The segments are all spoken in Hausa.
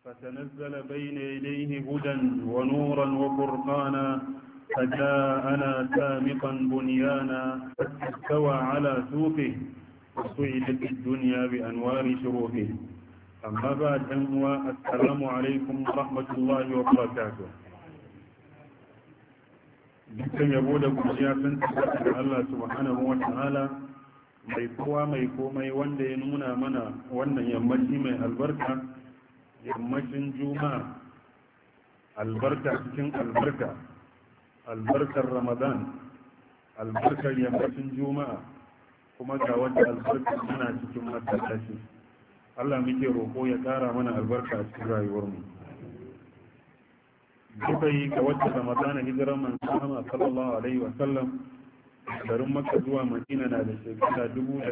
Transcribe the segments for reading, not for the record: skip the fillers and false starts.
فتنزل بين يديه هدى ونورا وفرقانا فجاءنا سامقا بنيانا حتى استوى على سوقه وسعدت الدنيا بأنوار شروقه. أما بعد السلام عليكم ورحمة الله وبركاته. dukkan yabo da godiya sun tabbata ga Allah subhanahu wa ta'ala mai kowa mai komai wanda ya nuna mana wannan yammaci mai albarka, yammacin juma'a, albarka cikin albarka, albarkar ramadan, albarkar yammacin juma'a, kuma ga wata albarkar tana cikin masallaci. Allah muke roƙo ya ƙara mana albarka a cikin rayuwarmu. Bakwai ga wata ramadana hijirar manzon Allah sallallahu alaihi wa sallam garin Makka zuwa Madina na da shekara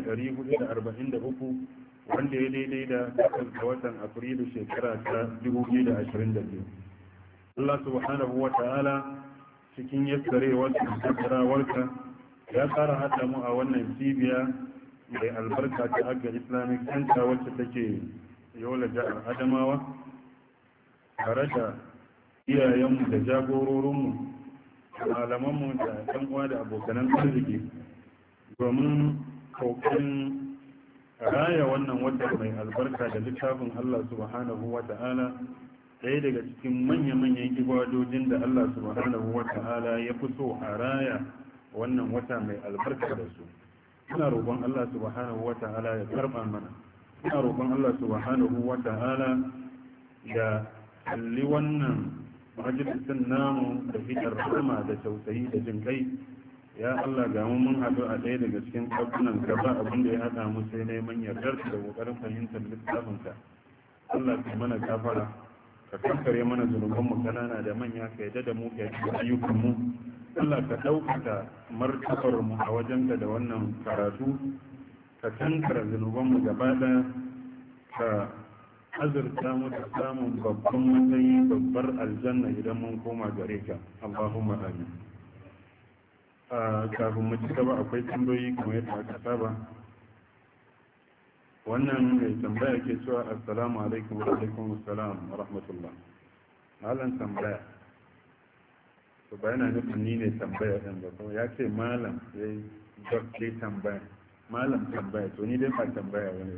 1443 wanda ya daidai da takwas ga watan Afrilu shekara ta 2022. Allah subhanahu wa ta'ala cikin yassarewarsa da tattarawarsa ya tsara haɗa mu a wannan cibiya mai albarka ta Agga Islamic Center wacce take Yola jihar Adamawa tare da iyayenmu da jagororinmu malamanmu da ɗan uwa da abokanan arziki domin kokarin raya wannan wata mai albarka da littafin Allah subhanahu wa ta'ala, ɗaya daga cikin manya-manyan ibadojin da Allah subhanahu wa ta'ala ya fi so a raya wannan wata mai albarka da su. Ina roƙon Allah subhanahu wa ta'ala ya karɓa mana, ina roƙon Allah subhanahu wa ta'ala ya kalli wannan majalisun namu da fitar rahama da tausayi da jin kai. Ya Allah, ga mun haɗu a ɗaya daga cikin ɗakunan ka ba abin da ya haɗa mu sai neman yardar da ƙoƙarin fahimtar littafinka. Allah ka mana gafara, ka kankare mana zunubanmu kanana da manya, ka yadda da mu ka yi ayyukanmu. Allah ka ɗaukaka martabar mu a wajenka da wannan karatu, ka kankara zunubanmu gaba ɗaya, ka azurta mu da samun babban matsayi, babbar aljanna idan mun koma gare ka. Allahumma amin. Kafin mu ci gaba akwai tambayoyi kamar yadda aka saba. Wannan mai tambaya ke cewa assalamu alaikum wa alaikum assalam wa rahmatullah. Malam tambaya. To ba yana nufin ni ne tambaya ɗin ba, kuma ya ce malam ya yi dokte tambaya. Malam tambaya, to ni dai ba tambaya wani.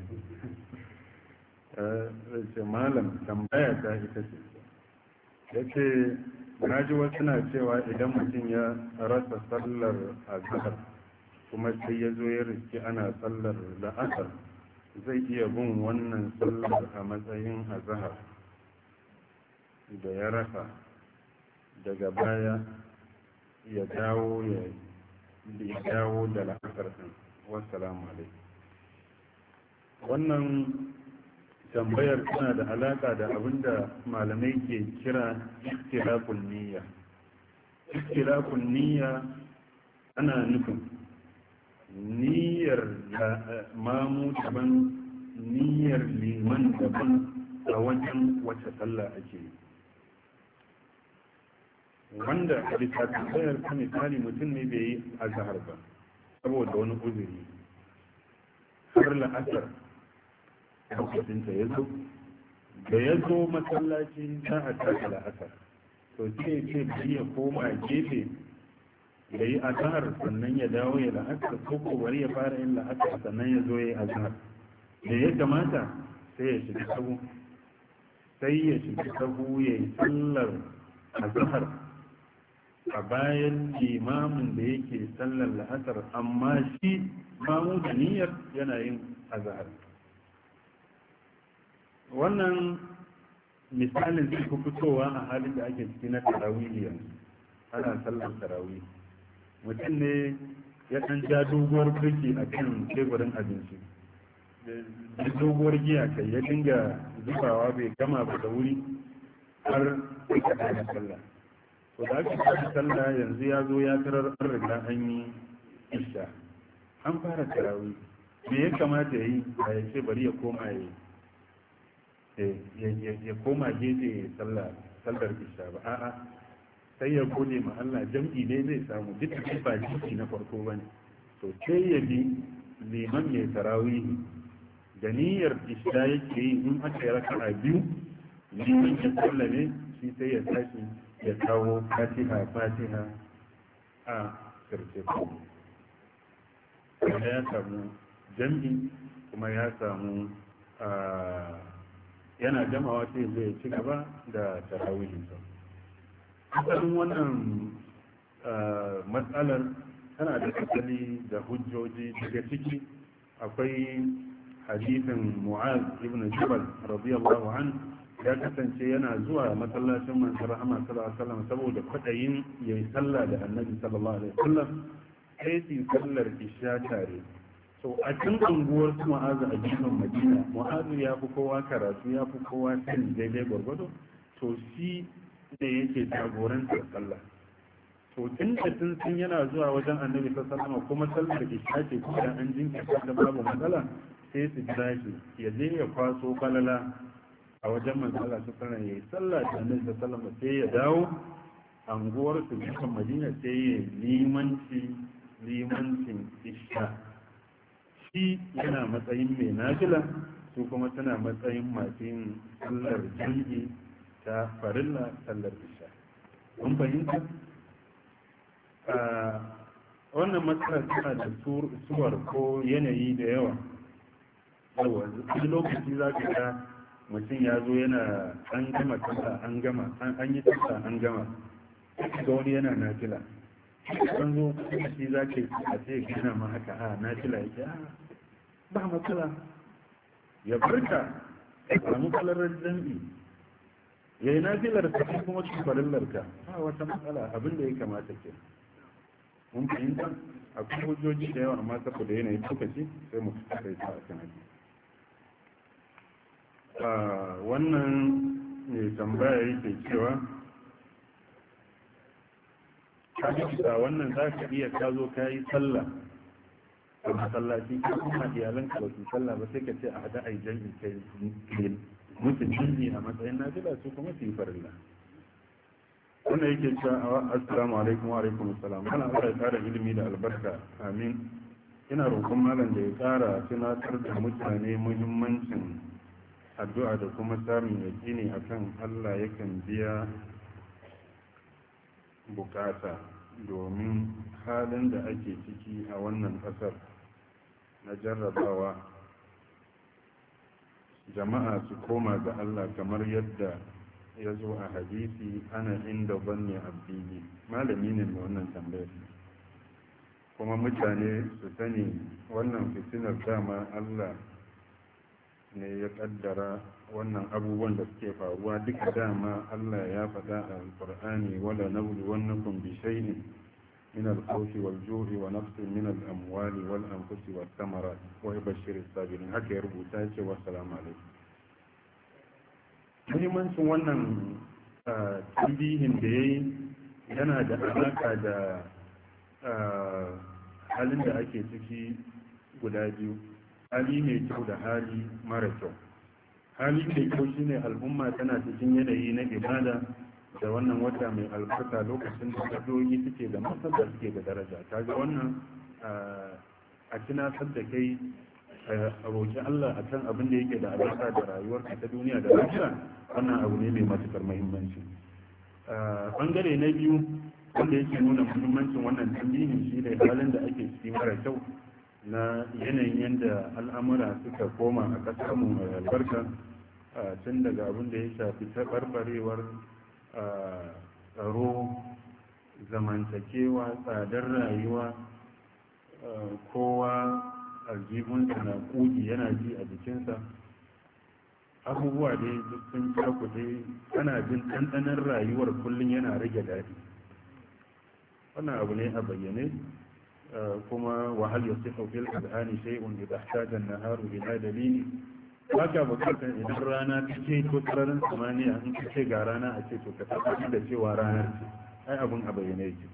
Ce malam tambaya ta ita ce. Ya ce na ji wasu na cewa idan mutum ya rasa sallar azhar kuma sai ya zo ya riski ana sallar la'asar, zai iya bin wannan sallar a matsayin azhar da ya rasa, daga baya ya dawo da la'asar ɗin. Wassalamu alaikum. Wannan tambayar tana da alaka da abinda malamai ke kira ikhtilafun niyya. Ikhtilafun niyya ana nufin niyyar mamu daban, niyyar liman daban a wajen wace sallah ake yi. Wanda a bisa tambayar ta misali mutum ne bai yi azhar ba saboda wani uzuri, har la'asar lokacinta ya zo, da ya zo masallaci za a tashi la'asar, to sai ce bari ya koma gefe ya yi azhar sannan ya dawo ya la'asar, ko bari ya fara yin la'asar sannan ya zo ya yi azhar. Da ya kamata sai ya shiga sahu, ya yi sallar azhar a bayan limamin da yake sallar la'asar, amma shi mamu da niyyar yana yin azhar. Wannan misalin zai fi fitowa a halin da ake ciki na tarawih yanzu, ana sallar tarawih. Mutum ne ya ɗan ja doguwar birki a kan teburin abinci, da doguwar giya kai ya dinga zubawa bai gama ba da wuri har sai ka ɗaya sallah. To da aka ɗaya sallah yanzu ya zo ya tarar an riga an yi isha, an fara tarawih. Me ya kamata ya yi? A ya ce bari ya koma ya koma gefe sallar isha ba, a'a, sai ya gode ma Allah, jam'i dai zai samu, duk da ba jiki na farko ba ne. To sai ya bi liman mai tarawihi da niyyar isha yake yi, in aka yi raka'a biyu liman ya sallame shi sai ya tashi ya kawo fatiha a karshe kuma ya samu jam'i kuma ya samu yana jamawa sai zai ci gaba da tarawihinsa. asalin wannan matsalar tana da asali da hujjoji daga ciki akwai hadisin Mu'az ibn Jabal radiyallahu an ya kasance yana zuwa masallacin manzon rahama sallallahu alaihi wasallam saboda kwadayin yayi sallah da annabi sallallahu alaihi wasallam sai su sallar isha tare. So a cikin unguwar su Mu'az a cikin Madina, Mu'az ya fi kowa karatu, ya fi kowa sani daidai gwargwado, to shi da yake jagorantar sallah. To tun da sun yana zuwa wajen annabi sallallahu alaihi wasallam kuma sallar isha ce kuma an jinkirta da babu matsala, sai su jira shi ya je ya kwaso falala a wajen manzala su sanar ya yi sallah da annabi sallallahu alaihi sai ya dawo anguwar su cikin Madina sai ya limancin isha. Shi yana matsayin mai nafila, su kuma tana matsayin masu yin sallar jami'i ta farilla sallar isha. Kun fahimta? Wannan matsala tana da suwar ko yanayi da yawa. Wani lokaci za ka ga mutum ya zo yana an gama tasa an gama an yi tasa an gama ga wani yana nafila. An zo kuma shi za ka yi a ce gina ma haka a nafila yake ba matsala ya barka ya samu kalarar jam'i ya yi nafilar ka kuma cikin farillarka ba wata matsala abin da ya kamata ke. Mun fahimta akwai hujjoji da yawa amma saboda yanayin lokaci sai mu kai ta a kan wannan ne tambaya yake cewa ka bisa wannan za ka iya ka zo ka yi sallah a masallaci ko kuma iyalanka ba su sallah ba sai ka ce a hada ai jami'i kai mutum jami'i a matsayin nafila su kuma su yi farilla. wannan yake cewa assalamu alaikum wa alaikum assalam. ana Allah ya kara ilimi da albarka amin. ina roƙon malam da ya kara tunatar da mutane muhimmancin addu'a da kuma samun yaƙini akan Allah yakan biya bukata domin halin da ake ciki a wannan ƙasar na jarrabawa jama'a su koma ga Allah kamar yadda ya zo a hadisi ana inda banne abdini. malami ne mai wannan tambayar kuma mutane su sani wannan fitinar dama Allah ne ya kaddara wannan abubuwan da suke faruwa duka dama Allah ya faɗa a alƙur'ani wala nabluwannakum bi shay'in min al-khawfi wal-ju'i wa nafsin min al-amwali wal-anfusi wath-thamarat wa bashir as-sabirin. haka ya rubuta ce wa salamu alaikum. muhimmancin wannan tambihin da yayi yana da alaka da halin da ake ciki guda biyu, hali mai kyau da hali mara kyau. hali mai kyau shine al'umma tana cikin yanayi na ibada da wannan wata mai albarka lokacin da kadoyi suke da masar suke da daraja. kaga wannan a tunatar da kai a roƙi Allah akan abin da yake da alaka da rayuwarka ta duniya da lafiya, wannan abu ne mai matukar muhimmanci. bangare na biyu wanda yake nuna muhimmancin wannan tambayin shi ne halin da ake ciki mara kyau na yanayin yadda al'amura suka koma a ƙasarmu mai albarka, tun daga abin da ya shafi taɓarɓarewar tsaro, zamantakewa, tsadar rayuwa, kowa aljihunsa na ƙugi yana ji a jikinsa, abubuwa dai duk sun cakuɗe, ana jin ɗanɗanon rayuwar kullum yana rage daɗi. wannan abu ne a bayyane. kuma wahal yasihu fil adhani shay'un idha ihtaja an-naharu ila dalili. haka bukatar idan rana ta ce ko sararin samaniya in ka ce ga rana a ce to ka tabbatar da cewa ranar ce, ai abun a bayyane yake.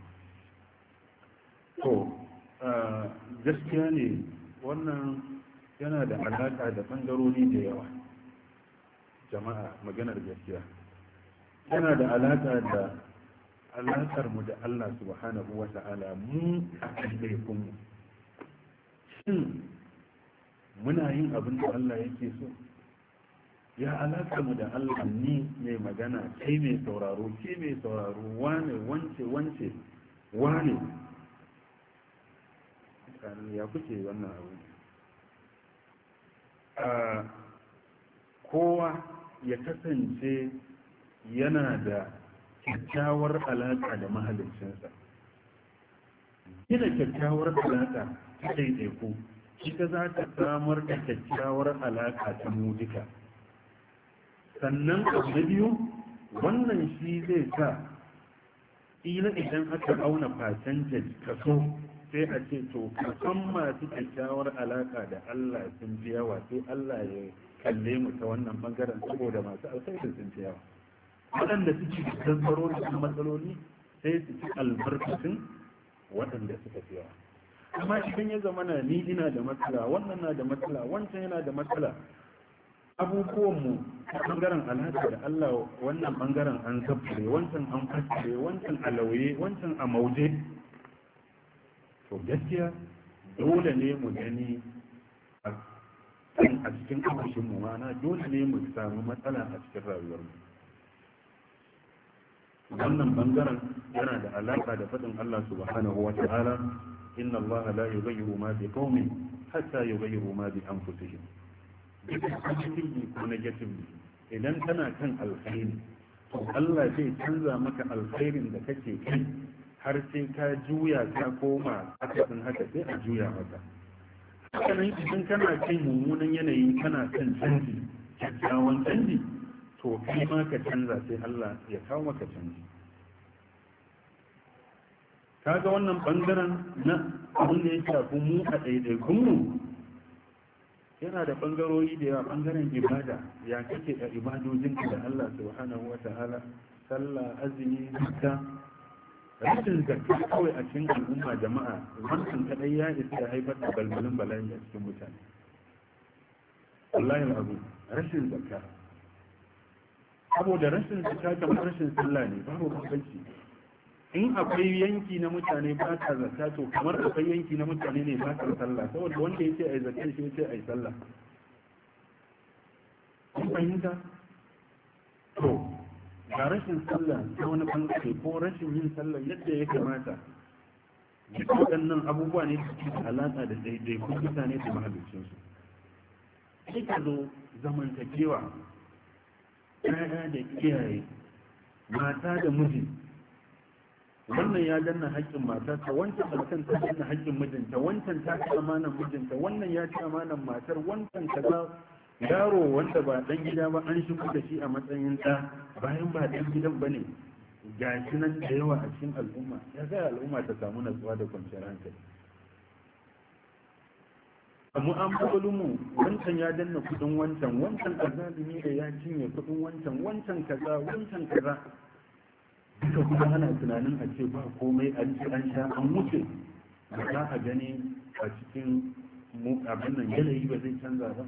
to gaskiya ne wannan yana da alaka da bangarori da yawa. jama'a maganar gaskiya yana da alaka da alaƙar mu da Allah subhanahu wa ta'ala mu a ɗaiɗaikunmu. shin muna yin abin da Allah yake so? ya alaƙa mu da Allah, ni mai magana, kai mai sauraro, ke mai sauraro, wane wance wane, ya kuke wannan abu. Kowa ya kasance yana da kyakkyawar alaƙa da mahaliccinsa. Gina kyakkyawar alaƙa ta ɗaiɗaiku ita za ta samar da kyakkyawar alaƙa ta mu duka. Sannan abu na biyu, wannan shi zai sa ila idan aka auna percentage kaso sai a ce to kason masu kyakkyawar alaƙa da Allah sun fi yawa, sai Allah ya kalle mu ta wannan bangaren saboda masu alkhairin sun fi yawa. Waɗanda suke da tattaro da matsaloli sai su ci albarkacin waɗanda suka fi yawa. Amma idan ya zama na ni ina da matsala, wannan na da matsala, wancan yana da matsala, abubuwanmu a ɓangaren alhaka da Allah, wannan ɓangaren an zafire, wancan an fasire, wancan a lauye, wancan a mauje, to gaskiya dole ne mu gani a cikin ƙasashenmu, mana dole ne mu samu matsala a cikin rayuwarmu. wannan bangaren yana da alaka da faɗin Allah subhanahu wa ta'ala, inna Allah la yughayyiru ma bi qaumin hatta yughayyiru ma bi anfusihim. Positively ko negatively, idan kana kan alkhairi to Allah zai canza maka alkhairin da kake kai har sai ka juya ka koma akasin haka, sai a juya maka. Hakanan idan kana kai mummunan yanayi kana kan canji, kyakkyawan canji, to kai ma ka canza sai Allah ya kawo maka canji. Kaga wannan bangaren na abin da ya shafi mu a ɗaiɗaikunmu yana da bangarori da yawa. Bangaren ibada, ya kake a ibadojinka da Allah subhanahu wa ta'ala, sallah, azumi, zakka. Rashin zakka kawai a cikin al'umma jama'a, wannan kadai ya isa ya haifar da balbalin bala'i a cikin mutane. Wallahi abu, rashin zakka. Saboda rashin zakka kamar rashin sallah ne, babu bambanci. In akwai yanki na mutane ba ta zakka, to kamar akwai yanki na mutane ne ba ta sallah, saboda wanda ya ce a yi zakka shi ya ce a yi sallah. Kun fahimta? To, ga rashin sallah ta wani bangare ko rashin yin sallah yadda ya kamata, duk waɗannan abubuwa ne da suke alaƙa da ɗaiɗaikun mutane da mahalicinsu. Sai ka zo zamantakewa, ɗaya da iyaye, mata da miji, wannan ya danna haƙƙin matarsa, wancan matan ta danna haƙƙin mijinta, wancan ta ci amanan mijinta, wannan ya ci amanan matar, wancan kaza. Yaro wanda ba ɗan gida ba an shigo da shi a matsayin ɗa bayan ba ɗan gidan ba ne, ga shi nan da yawa a cikin al'umma. Ya zai al'umma ta samu natsuwa da kwanciyar hankali? A mu'amalolinmu, wancan ya danna kuɗin wancan, wancan azalimi da ya cinye kuɗin wancan, wancan kaza, wancan kaza. Duka kuma ana tunanin a ce ba komai, an ci an sha an wuce, ba za a gani a cikin abin nan yanayi ba zai canza ba.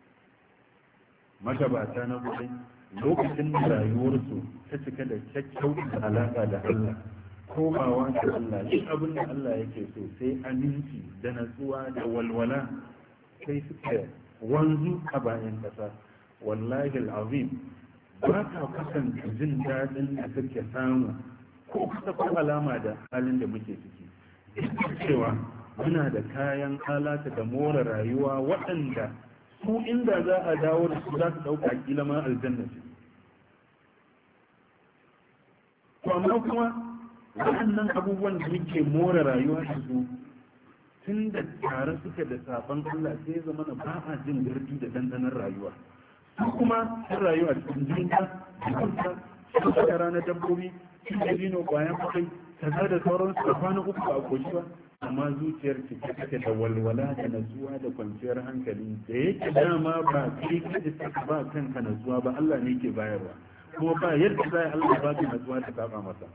Magabata na kudai lokacin da rayuwarsu ta cika da kyakkyawar alaƙa da Allah, komawa da Allah, yin abin da Allah yake so, sai aminci da natsuwa da walwala sai suka wanzu a bayan ƙasa. Wallahi al'azim, ba ka kasance jin daɗin da suke samu ko kusa ko alama da halin da muke ciki. Duk cewa muna da kayan alata da more rayuwa waɗanda su inda za a dawo da su za su ɗauka kila ma aljanna ce. To amma kuma waɗannan abubuwan da muke more rayuwa da su tun da tare suke da sabon Allah, sai zama na ba a jin gardi da dandanar rayuwa. Su kuma sun rayu a cikin jinta, jikunta, sun saka ranar dabbobi, sun da zino bayan kwakwai, kaza da sauransu a kwana uku ba a koshi ba. Amma zuciyar cike take da walwala da natsuwa da kwanciyar hankali, da yake dama ba kai kaji saka ba kanka natsuwa ba, Allah ne ke bayarwa, kuma ba yadda za a Allah ba ka natsuwa ta saba masa.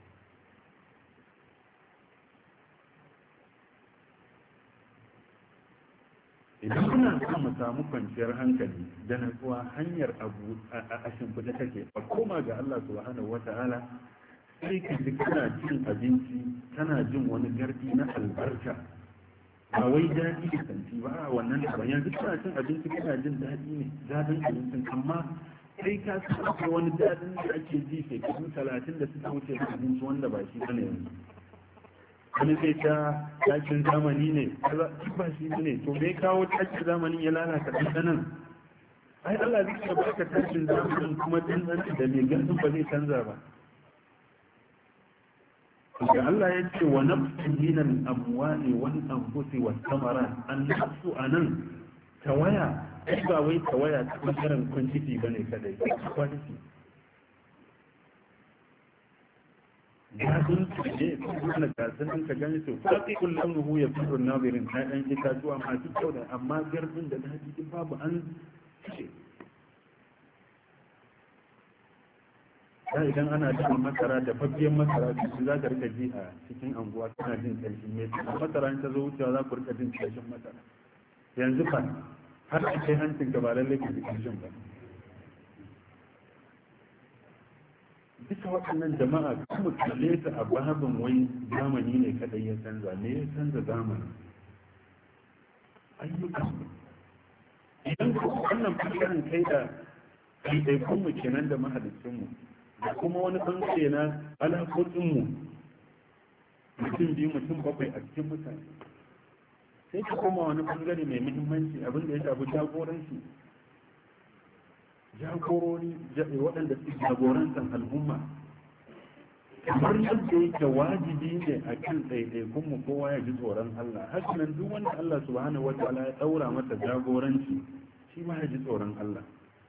Idan muna son mu samu kwanciyar hankali da natsuwa, hanyar abu a shimfiɗa take, a koma ga Allah subhanahu wata'ala. Sai ka ji kana cin abinci, kana jin wani gardi na albarka, ba wai daɗi da santi ba a wannan da yanzu kana cin abinci kana jin daɗi ne daɗin abincin amma sai ka san akwai wani daɗin da ake ji shekaru 30 da suka wuce da abinci wanda ba shi bane yanzu wani sai ta takin zamani ne ba shi ne to me kawo takin zamanin ya lalata ɗanɗanan ai Allah zai ka baka takin zamanin kuma ɗanɗanan da mai ganin ba zai canza ba ga Allah ya ce wa nafsin minal amwali wal anfusi was thamarat an nafsu anan tawaya ai ba wai tawaya ta bangaren quantity bane kadai quality gadin su ne kuma gasan ka gani su faqi kullahu ya fi nazirin ɗan itatuwa masu kyau da amma garbin da daji babu an ce da idan ana cin masara da fafiyan masara cikin za ka rika ji a cikin anguwa tana jin ƙarshen mai masara ta zo wucewa za ku rika jin ƙarshen masara yanzu fa har a kai hancin ka ba lallai ka ji ƙarshen ba bisa waɗannan jama'a kuma kalle su a babin wai zamani ne kadai ya canza ne ya canza zamani ayyukan idan wannan fasirin kai da ɗaiɗaikunmu kenan da mahalicinmu da kuma wani bangare na alaƙoƙinmu mutum biyu mutum bakwai a cikin mutane sai ka koma wani bangare mai muhimmanci abin da ya shafi jagoranci jagorori waɗanda su jagorantar al'umma kamar yadda yake wajibi ne a kan ɗaiɗaikunmu kowa ya ji tsoron Allah hakanan duk wanda Allah subhanahu wa ta'ala ya ɗaura masa jagoranci shi ma ya ji tsoron Allah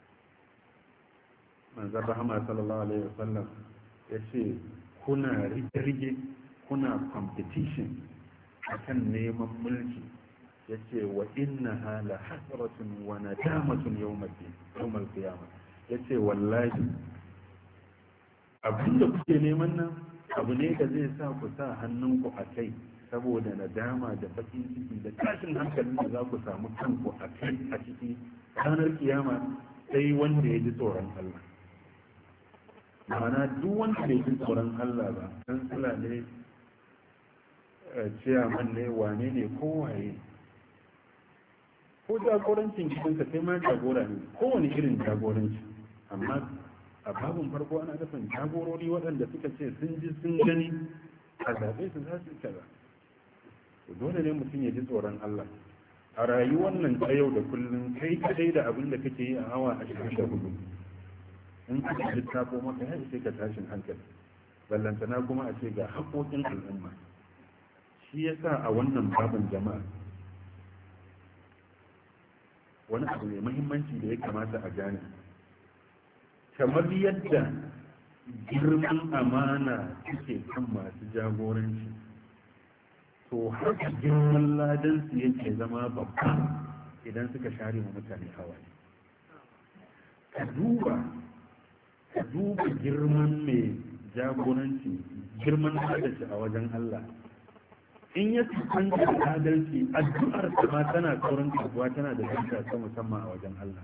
manzan rahama sallallahu alaihi wasallam ya ce kuna rige kuna competition a kan neman mulki ya ce wa inna hala hasratun wa nadamatun yawmal qiyamah ya ce wallahi abinda kuke neman nan abu ne da zai sa ku sa hannunku a kai saboda nadama da bakin ciki da tashin hankalin da za ku samu kanku a kai a ciki ranar kiyama sai wanda ya ji tsoron Allah ma'ana duk wanda bai ji tsoron Allah ba dan sula ne ciyaman ne wane ne kowaye ko jagorancin gidanka sai ma jagora ne kowane irin jagoranci amma a babin farko ana nufin jagorori waɗanda suka ce sun ji sun gani a zaɓe su za su kaza dole ne mutum ya ji tsoron Allah a rayuwar nan ta yau da kullum kai kadai da abin da kake yi a awa 24 in aka littafo maka ya sai ka tashin hankali ballantana kuma a ce ga haƙoƙin al'umma shi yasa a wannan babin jama'a wani abu mai muhimmanci da ya kamata a gane kamar yadda girman amana suke kan masu jagoranci to haka girman ladansu yake zama babba idan suka share wa mutane hawaye ka duba girman mai jagoranci girman adalci a wajen Allah in ya tukanta da adalci addu'ar ta ma tana saurin kasuwa tana da danta ta musamman a wajen Allah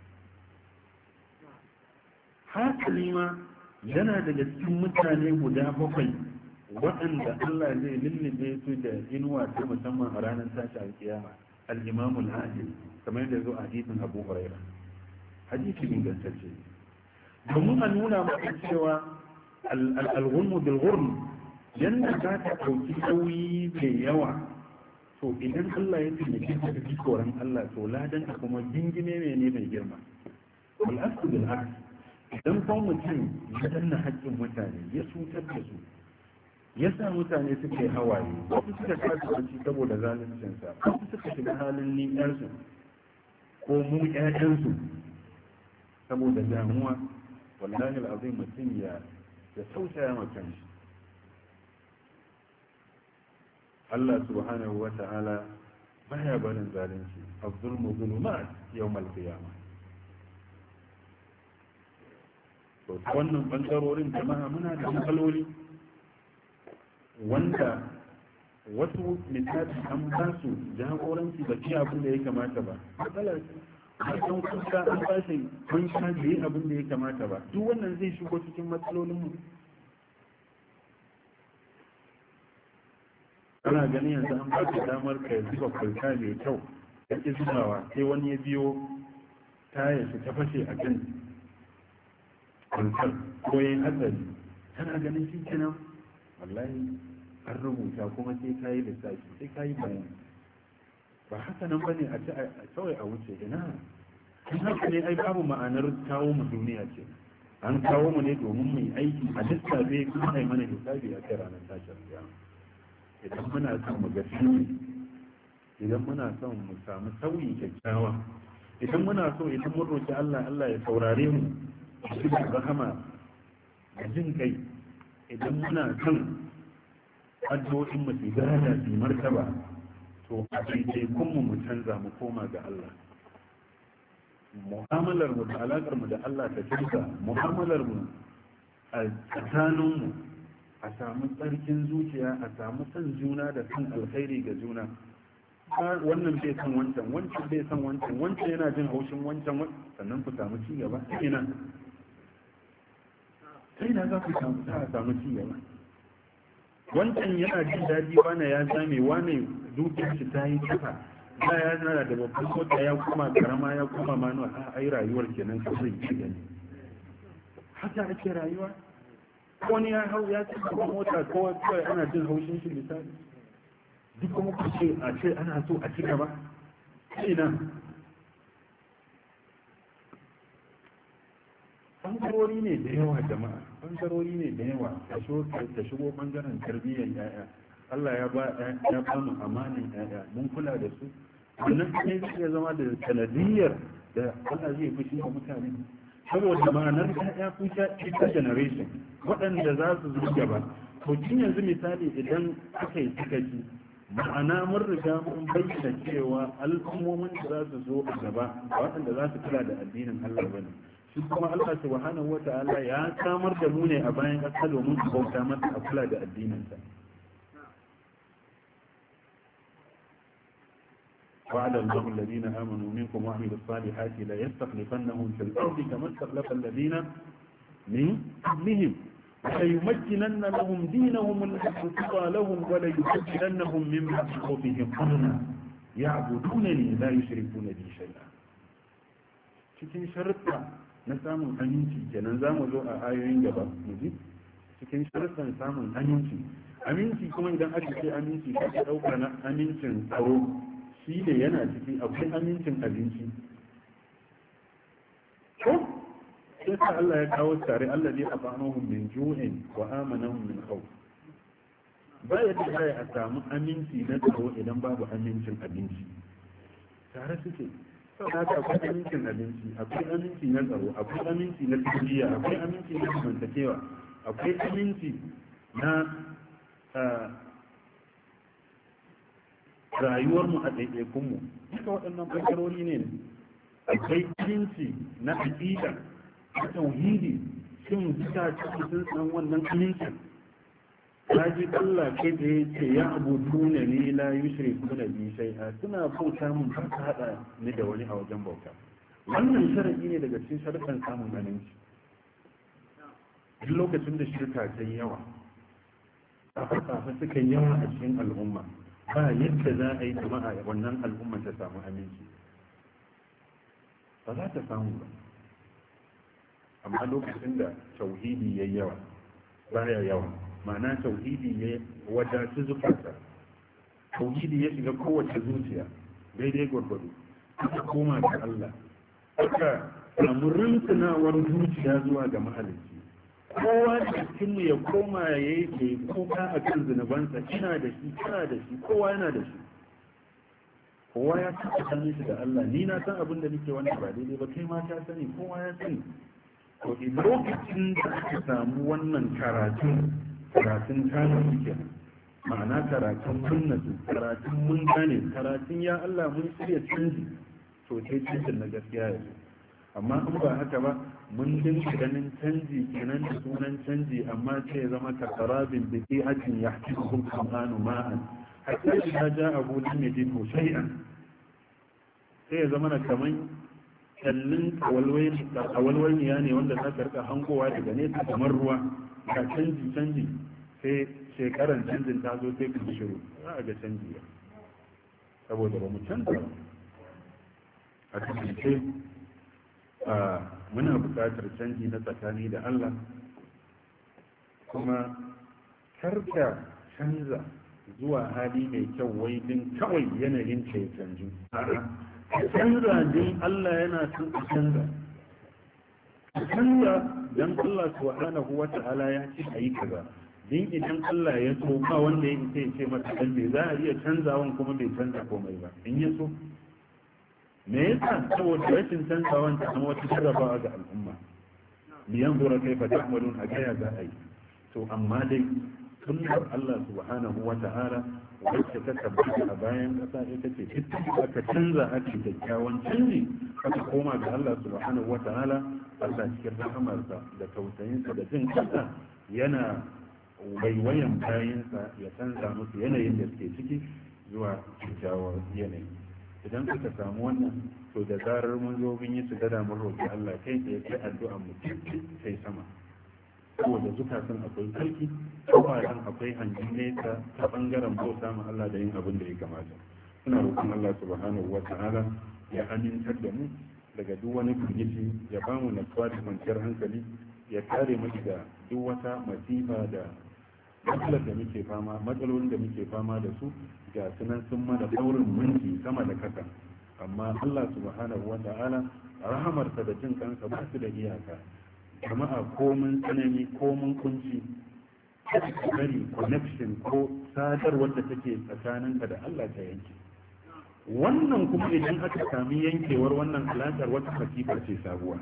hasali ma yana daga cikin mutane guda bakwai waɗanda Allah zai lullube su da inuwa ta musamman a ranar tashi alkiyama al-imamul adil kamar yadda zo a hadisin Abu Hurairah hadisi ingantacce domin a nuna maka cewa al-ghulmu bil ghurm yanda za ta ɗauki nauyi mai yawa to idan Allah ya taimake ka da tsoron Allah to ladan ka kuma gingime ne mai girma wal aslu bil aks idan kuma mutum ya danna haƙƙin mutane ya cutar da su ya sa mutane suke hawaye wasu suka kasa bacci saboda zaluncinsa wasu suka shiga halin ni'yarsu ko mu ƴaƴansu saboda damuwa wallahi al'azim mutum ya tausaya ma kanshi Allah subhanahu wa ta'ala baya barin zalunci az-zulmu zulumat yawm al-qiyamah to wannan bangarorin jama'a muna da matsaloli wanda wasu misali an ba su jagoranci ba ci abin da ya kamata ba matsalar wajen kusa an ba shi kunsa da yi abin da ya kamata ba duk wannan zai shigo cikin matsalolinmu kana ganin yanzu an ba ka damar ka zuba kwalta mai kyau ka ƙi zubawa sai wani ya biyo taya shi ta fashe a kan kwaltar ko yin hatsari kana ganin shi kenan wallahi an rubuta kuma sai ka yi lissafi sai ka yi bayani ba haka nan ba ne a kawai a wuce ina in haka ne ai babu ma'anar kawo mu duniya ce an kawo mu ne domin mu yi aiki a lissafe kuma ai mana lissafi a kai ranar tashin kiyama idan muna son mu gafi idan muna son mu samu sauyi kyakkyawa idan muna so idan mun roki Allah Allah ya saurare mu cikin rahama da jin kai idan muna son addu'o'in mu su daraja su martaba to a daidai kun mu canza mu koma ga Allah mu'amalar mu da alakar mu da Allah ta canza mu'amalar mu a tsakanin mu a samu tsarkin zuciya a samu son juna da son alkhairi ga juna wannan bai san wancan wancan bai san wancan wancan yana jin haushin wancan sannan ku samu ci gaba ina sai na za ku samu ci gaba wancan yana jin daɗi wane ya zame wane dukiyar shi ta yi kasa da ya zana da babban mota ya kuma karama ya kuma manuwa a ai rayuwar kenan ka zai ci gani haka ake rayuwa wani ya hau ya ci gaban mota kawai ana jin haushin shi misali duk kuma ku ce a ce ana so a ci gaba sai nan bangarori ne da yawa jama'a bangarori ne da yawa ta shigo bangaren tarbiyyar yaya Allah ya ba mu amanin yaya mun kula da su wannan ne zai zama da sanadiyyar da Allah zai fushi da mutane saboda ma'anar yaya ita generation waɗanda za su zo gaba to tun yanzu misali idan aka yi sakaci ma'ana mun riga mun bayyana cewa al'ummomin da za su zo a gaba waɗanda za su kula da addinin Allah bane shi kuma Allah subhanahu wata'ala ya samar da mu ne a bayan ƙasa domin su bauta masa a kula da addininsa وعد الله الذين آمنوا منكم وعملوا الصالحات لا يستخلفنهم في الأرض كما استخلف الذين من قبلهم وليمكنن لهم دينهم الذي ارتضى لهم وليبدلنهم من بعد خوفهم أمنا يعبدونني لا يشركون بي شيئا cikin sharuɗa na samun aminci kenan za mu zo a ayoyin gaba mu ji cikin sharuɗan samun aminci kuma idan aka ce aminci ka ɗauka na amincin tsaro shi ne yana ciki akwai amincin abinci ko sai sa Allah ya kawo tare Allah zai abanahum min ju'in wa amanahum min khawf ba ya da a samu aminci na tsaro idan babu amincin abinci tare suke sau da akwai amincin abinci akwai aminci na tsaro akwai aminci na tarbiyya akwai aminci na zamantakewa akwai aminci na rayuwarmu a ɗaiɗaikunmu duka waɗannan ɓangarori ne akwai aminci na aƙida na tauhidi shin duka cikin sun san wannan amincin ji Allah kai da ya ce ya abudu ne ni la yushriku na bi shay'a suna bauta mun ba ta hada ni da wani a wajen bauta wannan sharadi ne daga cikin sharadan samun aminci duk lokacin da shirka ta yi yawa tsafa suka yi yawa a cikin al'umma ba yadda za a yi jama'a wannan al'umma ta samu aminci ba za ta samu ba amma lokacin da tauhidi ya yawa baya yawa ma'ana tauhidi ya wadatu zukata tauhidi ya shiga kowace zuciya daidai gwargwado aka koma ga Allah aka samu rintunawar zuciya zuwa ga mahalicci kowa da cikinmu ya koma ya yi kuka a kan zunubansa ina da shi kana da shi kowa yana da shi kowa ya san tsakanin shi da Allah ni na san abin da nake wanda ba daidai ba kai ma ka sani kowa ya sani to lokacin da aka samu wannan karatun tana suke ma'ana karatun sunnatu karatun mun gane karatun ya Allah mun shirya canji to sai canjin na gaskiya ya zo amma in ba haka ba mun dinga ganin canji kenan da sunan canji amma sai ya zama takarabin da ke ajin ya fi hukumanu ma'an hatta idan ja abu lam yajidu shay'an sai ya zama na kaman kallin kawalwaniya ne wanda za ka rika hankowa daga nesa kamar ruwa ga canji sai shekaran canjin ta zo sai ku shiru za a ga canji ba saboda ba mu canza ba a cikin muna buƙatar canji na tsakani da Allah kuma karka canza zuwa hali mai kyau wai din kawai yanayin ka ya canju ka canza din Allah yana son ka canza ka canza dan Allah subhanahu wa ta'ala ya ce ayi kaza din idan Allah ya so ba wanda ya ce masa dan me za a iya canzawan kuma bai canza komai ba in ya so me yasa saboda rashin canzawan ta zama wata jarrabawa ga al'umma liyan zura kai fa ta'malun a gaya za a yi to amma dai sunnar Allah subhanahu wa ta'ala wacce ta tabbata a bayan kasa ita ce ita aka canza ake kyakkyawan canji aka koma ga Allah subhanahu wa ta'ala Allah cikin rahamarsa da tausayinsa da jin kansa yana waiwayan bayansa ya canza musu yanayin da suke ciki zuwa kyakkyawar yanayi idan suka samu wannan to da zarar mun zo mun yi sujada mun roƙi Allah kai tsaye sai addu'a mu sai sama saboda zukatan akwai kalki kwaran akwai hanjin nesa ta bangaren bauta ma Allah da yin abin da ya kamata suna roƙon Allah subhanahu wa ta'ala ya amintar da mu daga duk wani firgici ya ba mu natsuwa da kwanciyar hankali ya kare mu daga duk wata masifa da matsalolin da muke fama da su ga sunan sun mana saurin minti sama da kasa amma Allah subhanahu wa ta'ala rahamarsa da jin kansa ba su da iyaka jama'a komin tsanani komin kunci bari connection ko sadarwar da take tsakaninka da Allah ta yanke wannan kuma idan aka sami yankewar wannan alaƙar wata masifa ce sabuwa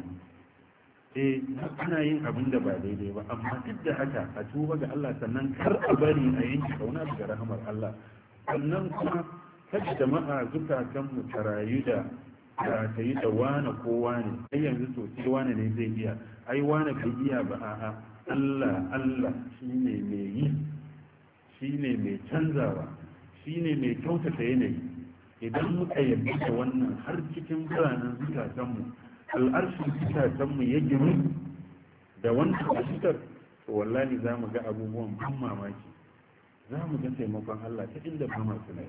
ana yin abin da ba daidai ba amma duk da haka a tuba ga Allah sannan kar a bari a yanke kauna daga rahamar Allah sannan kuma kada jama'a zukatan mu ta rayu da ta yi da wane ko wane ai yanzu to sai wane ne zai iya ai wane bai iya ba a'a Allah shine mai yi shine mai canzawa shine mai kyautata yanayi idan muka yarda da wannan har cikin biranen zukatan mu al'arshin zukatanmu ya giru da wannan fahimtar to wallahi za mu ga abubuwan ban mamaki za mu ga taimakon Allah ta inda ba masu nai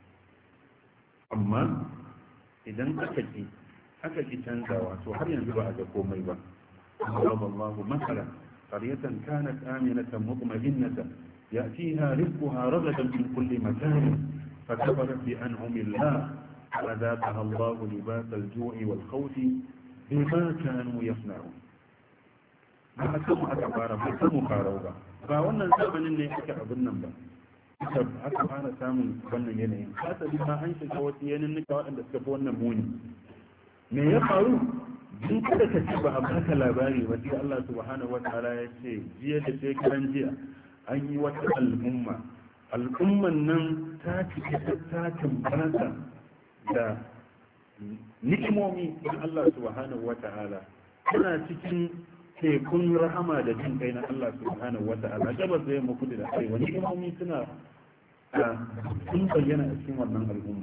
amma idan aka ki canzawa to har yanzu ba a ga komai ba Allahu masala qaryatan kanat aminatan mutma'innatan ya'tiha rizquha ragadan min kulli makan fakafarat bi an'ami Allah فأذاقها الله لباس الجوع والخوف بما كانوا يصنعون ba a samu aka fara ba samu farau ba wannan zamanin ne aka abin nan ba aka fara samun wannan yanayin hasali ma an shiga wasu yanannuka waɗanda suka fi wannan muni me ya faru duk kada ka ci ba a baka labari ba sai Allah subhanahu wataala ya ce jiya da shekaran jiya an yi wata al'umman nan ta cike ta tambata da ni'imomi da Allah subhanahu wata'ala suna cikin tekun rahama da jin kai na Allah subhanahu wata'ala gabas da yamma kudu da arewa ni'imomi sun bayyana a cikin wannan al'umma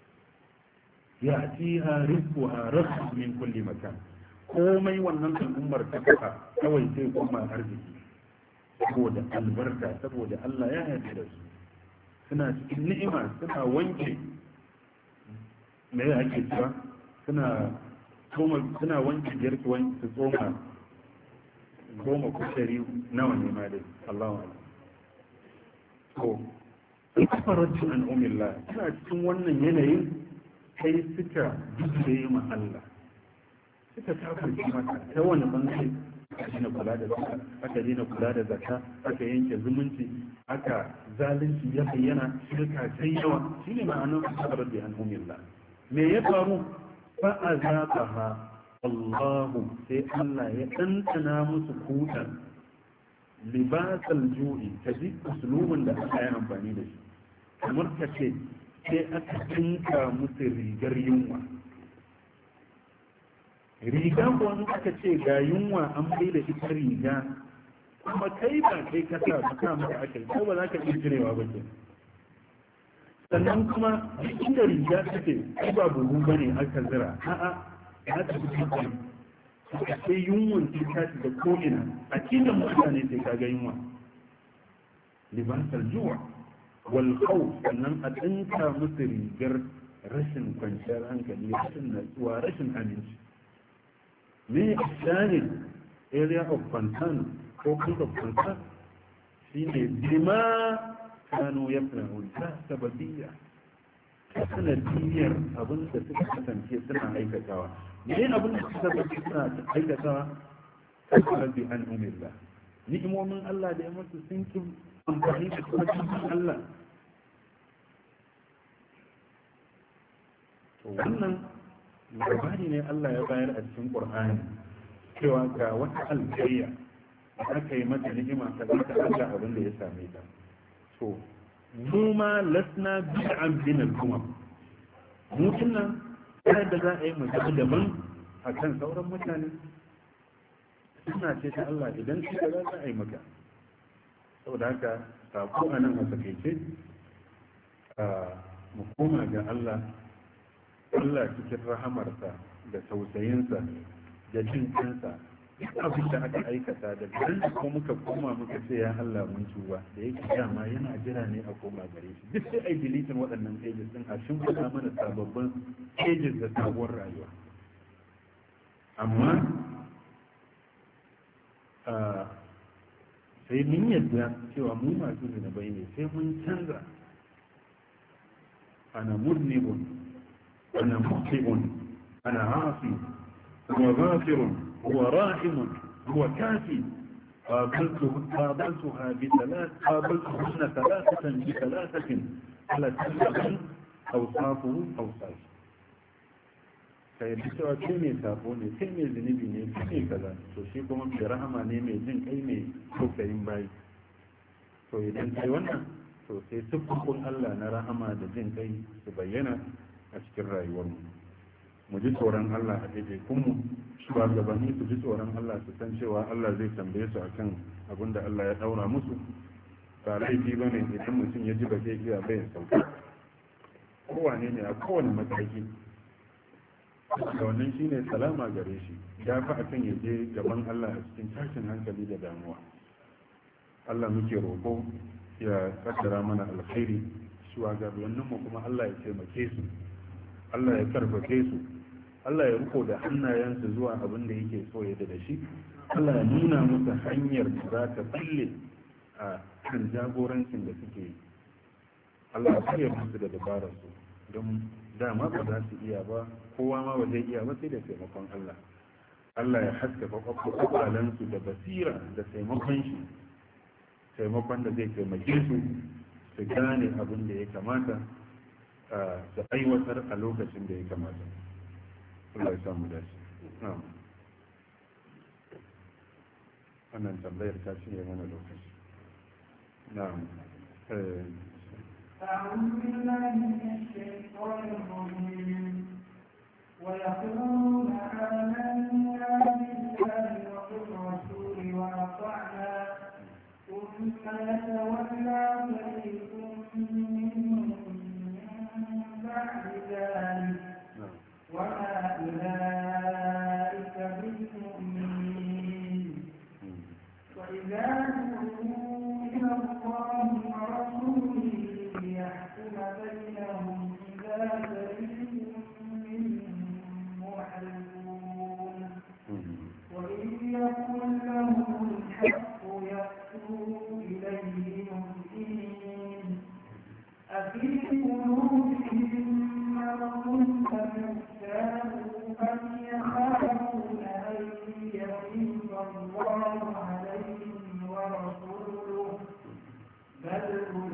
ya'tiha rizquha raghdan min kulli makan komai wannan al'ummar ta kafa kawai sai kuma arziki saboda albarka saboda Allah ya yarda da su suna cikin ni'ima suna wanke me ya ake cewa suna wanke girki su tsoma goma kushari nawa ne ma dai Allahu akbar to kafaratu an umillah suna cikin wannan yanayin kai suka dukkan ma Allah suka tafarki mata ta wani bangare aka daina kula da zakka aka yanke zumunci aka zalunci ya bayyana shirka sai yawa shine ma'anar kafaratu an umillah me ya faru fa azaqaha Allahu sai Allah ya ɗanɗana musu kutan libasal ju'i ta ji usulubin da aka yi amfani da shi kamar ka ce sai aka tinka musu rigar yunwa riga ko wani aka ce ga yunwa an bai da ita riga kuma kai ba kai kasa ba ka maka aka yi ko ba za ka iya cirewa ba ke sannan kuma inda riga take ai ba buhu ba ne aka zira a'a ya tafi cikin sai yunwan ta tashi da ko'ina a cikin mutane sai ka ga yunwa libasal ju' wal khawf sannan a dinka musu rigar rashin kwanciyar hankali, rashin natsuwa, rashin aminci. Me shanin area of concern ko point of concern shine bima kanu yafna'un ta sababiyya ta sanadiyar abin da suka kasance suna aikatawa. Me abin da suka kasance suna aikatawa? Kasar bi an umillah, ni'imomin Allah da ya musu sun ki amfani da kuma Allah. Wannan labari ne Allah ya bayar a cikin Qur'ani cewa ga wata alƙayya da aka yi mata ni'ima ta ga Allah abin da ya same ta. So mu ma lasna bid'an bin al-umam, mu tunan da za a yi mu daban akan sauran mutane. Suna ce ta Allah idan shi ka za a yi maka. Saboda haka sako a nan a sakaice mu koma ga Allah cikin rahamarsa da tausayinsa da jin kansa, duk abin da aka aikata da garin da kuma muka koma muka ce ya Allah mun tuba, da yake dama yana jira ne a koma gare shi. Duk sai ai deleting waɗannan pages din a shimfiɗa mana sababbin pages da sabuwar rayuwa. Amma sai mun yadda cewa mu masu zunubai ne, sai mun canza. Ana murnibun, أنا مخطئ أنا عاصي هو غافر هو راحم هو كافي قابلتهن ثلاثة بثلاثة على تسعة أوصافه أوصاف. kai da cewa kai mai sabo ne, kai mai zunubi ne, kai mai kaza, to shi kuma mai rahama ne, mai jin kai, mai tausayin bayi. To idan kai wannan, to sai siffofin Allah na rahama da jin kai su bayyana a cikin rayuwarmu. Mu ji tsoron Allah a ɗaiɗaikunmu, shugabanni su ji tsoron Allah, su san cewa Allah zai tambaye su akan abin da Allah ya ɗaura musu. Ba laifi ba ne idan mutum ya ji ba zai iya bayan sauka, kowane ne a kowane mataki, da wannan shi ne salama gare shi, ya fi akan ya je gaban Allah a cikin tashin hankali da damuwa. Allah muke roƙo ya kaddara mana alkhairi, shugabanninmu kuma Allah ya taimake su, Allah ya karfafe su, Allah ya riko da hannayensu zuwa abin da yake so ya da shi, Allah ya nuna musu hanyar da za ta balle a kan jagorancin da suke yi. Allah ya kare musu da dabararsu, don dama ba za su iya ba, kowa ma ba zai iya ba sai da taimakon Allah. Allah ya haskaka kwakwalansu da basira da taimakon shi, taimakon da zai taimake su su gane abin da ya kamata da aiwatar a lokacin da ya kamata. Allah ya samu dace. Wannan tambayar ta cinye mana lokaci. Na'am. أعوذ بالله من الشيطان الرجيم ويقولون آمنا بالله وبالرسول وأطعنا ثم يتولى فريق منهم بعد ذلك وما أولئك بالمؤمنين وإذا دعوا إلى الله ورسوله ليحكم بينهم إذا فريق منهم معرضون وإن يكن لهم الحق يأتوا إليه مهزئين أفي قلوبهم مرض فارتابوا أم يخافون أن يغيظ الله عليهم ورسوله بل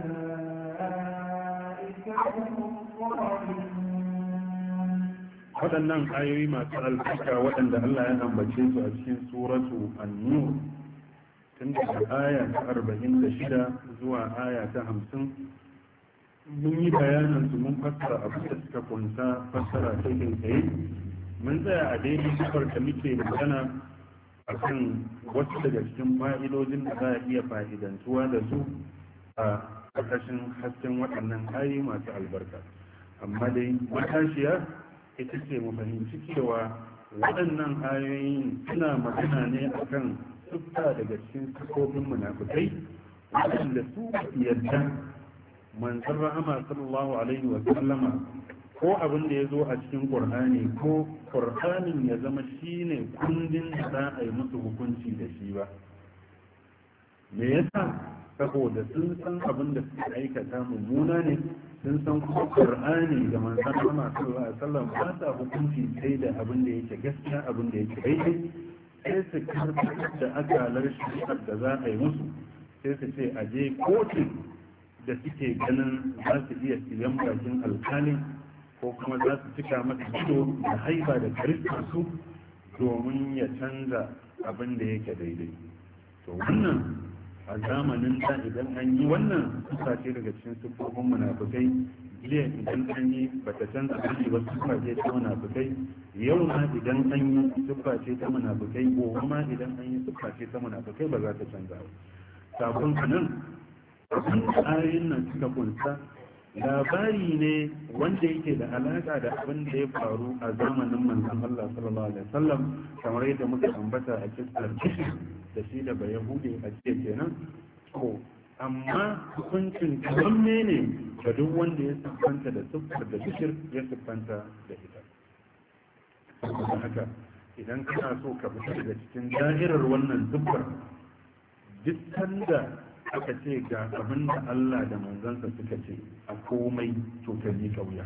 أولئك هم الظالمون. waɗannan ayoyi masu albarka waɗanda Allah ya ambace su a cikin suratu an-nur tun daga aya ta 46 zuwa aya ta 50 mun yi bayanan su, mun fassara abin da suka kunsa fassara ta kai tsaye. Mun tsaya a daidai kafar da muke magana a kan wasu daga cikin fa'idojin da za a iya fa'idantuwa da su a ƙarƙashin hasken waɗannan ayoyi masu albarka. Amma dai matashiya ita ce mu fahimci cewa waɗannan ayoyin suna magana ne akan siffa daga cikin sifofin munafikai waɗanda su yadda manzon rahama sallallahu alaihi wa sallama ko abin da ya zo a cikin ƙur'ani ko ƙur'anin ya zama shine kundin da za a yi musu hukunci da shi ba. Me yasa? Saboda sun san abin da suke aikata mummuna ne, sun san kuma ƙur'ani da manzon rahama sallallahu alaihi wa sallam ba sa hukunci sai da abin da yake gaskiya, abin da yake daidai, sai su karɓar da akalar shari'ar da za a yi musu, sai su ce a je kotun da suke ganin za su iya siyan bakin alkalin ko kuma za su cika masa ido da haiba da karista su domin ya canza abin da yake daidai. To wannan a zamanin da idan an yi wannan suka ce daga cikin siffofin munafukai, jiya idan an yi bata canza kashi ba siffa ce ta munafukai, yau ma idan an yi siffa ce ta munafukai, gobe ma idan an yi siffa ce ta munafukai ba za ta canza ba. Kafin nan abin da ayoyin nan suka kunsa labari ne wanda yake da alaka da abin da ya faru a zamanin manzon Allah sallallahu alaihi wasallam, kamar yadda muka ambata a cikin da shi da bayahudi a cikin kenan. To amma hukuncin kamanne ne ga duk wanda ya siffanta da siffar da bishir ya siffanta da ita. Saboda haka idan kana so ka fita daga cikin da'irar wannan siffar, duk sanda aka ce ga abin da Allah da manzansa suka ce a komai cokali kauya.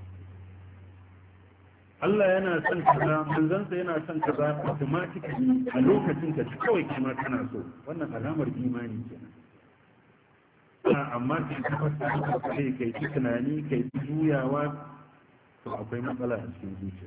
Allah yana son kaza, manzansa yana son kaza, automatically a lokacin ka ci kawai kima kana so, wannan alamar imani kenan. Amma kai ka kai ci tunani, kai ci juyawa, to akwai matsala a cikin zuciya.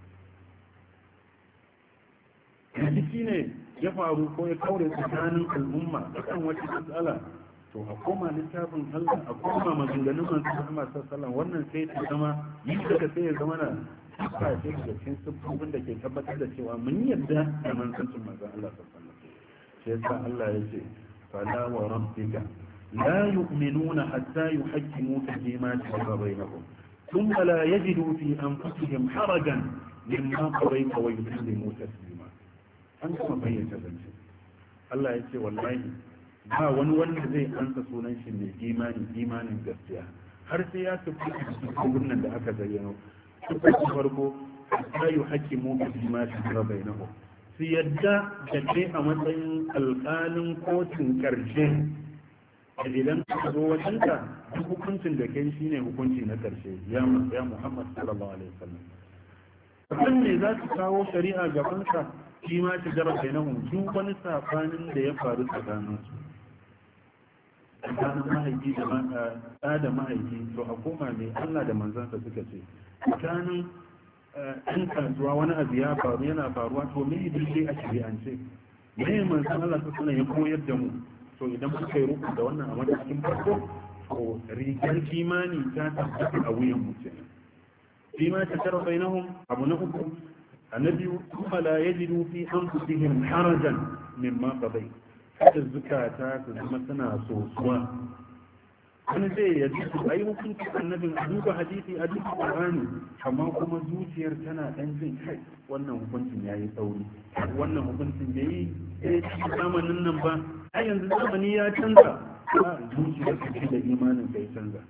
Rikici ne ya faru ko ya kaure tsakanin al'umma akan wata matsala, to a koma littafin Allah, a koma maganganun manzon Allah sallallahu, wannan sai ta zama yin da sai ya zama na siffa ce daga cikin siffofin da ke tabbatar da cewa mun yarda da manzancin manzon Allah sallallahu. Sai yasa Allah ya ce fala wa rabbika la yu'minuna hatta yuhaqqimuka fima shajara bainahum thumma la yajidu fi anfusihim harajan mimma qadayta wa yusallimu taslima. An kuma bayyana zance. Allah ya ce wallahi ba wani wanda zai ansa sunan shi ne imanin gaskiya har sai ya tafi cikin nan da aka zayyano. Suka farko ta yi hakimu bi imanin rabainahu, su yadda da kai a matsayin alƙalin kotun ƙarshe, idan ka zo wajenka duk hukuncin da kai shine hukunci na ƙarshe, ya Muhammad sallallahu alaihi wasallam. Kan ne za su kawo shari'a gabansa shi ma ta jara bainahum, duk wani sabanin da ya faru tsakaninsu, tsakanin mahaifi da mahaifi, to a koma ne Allah da manzansa suka ce, tsakanin ɗan kasuwa wani abu ya faru yana faruwa, to me yi a shari'ance, me manzan Allah su suna ya koyar da mu. To idan muka yi ruku da wannan a matakin farko, to rigar imani ta tabbata a wuyan mutum. Shi ma ta jara bainahum, abu na uku النبي ثم لا يجدوا في أنفسهم حرجا مما قضيت. هذا الزكاة لما سنا سوسوا أنا زي يجب أي ممكن النبي أدوب حديثي أدوب قرآني كما كما زوجي يرتنا أنزل حي وأنه كنت ياي ثوري وأنه كنت ياي زمن النبا أي زمن يا تنزا زوجي يرتنا إيمانا كي تنزا.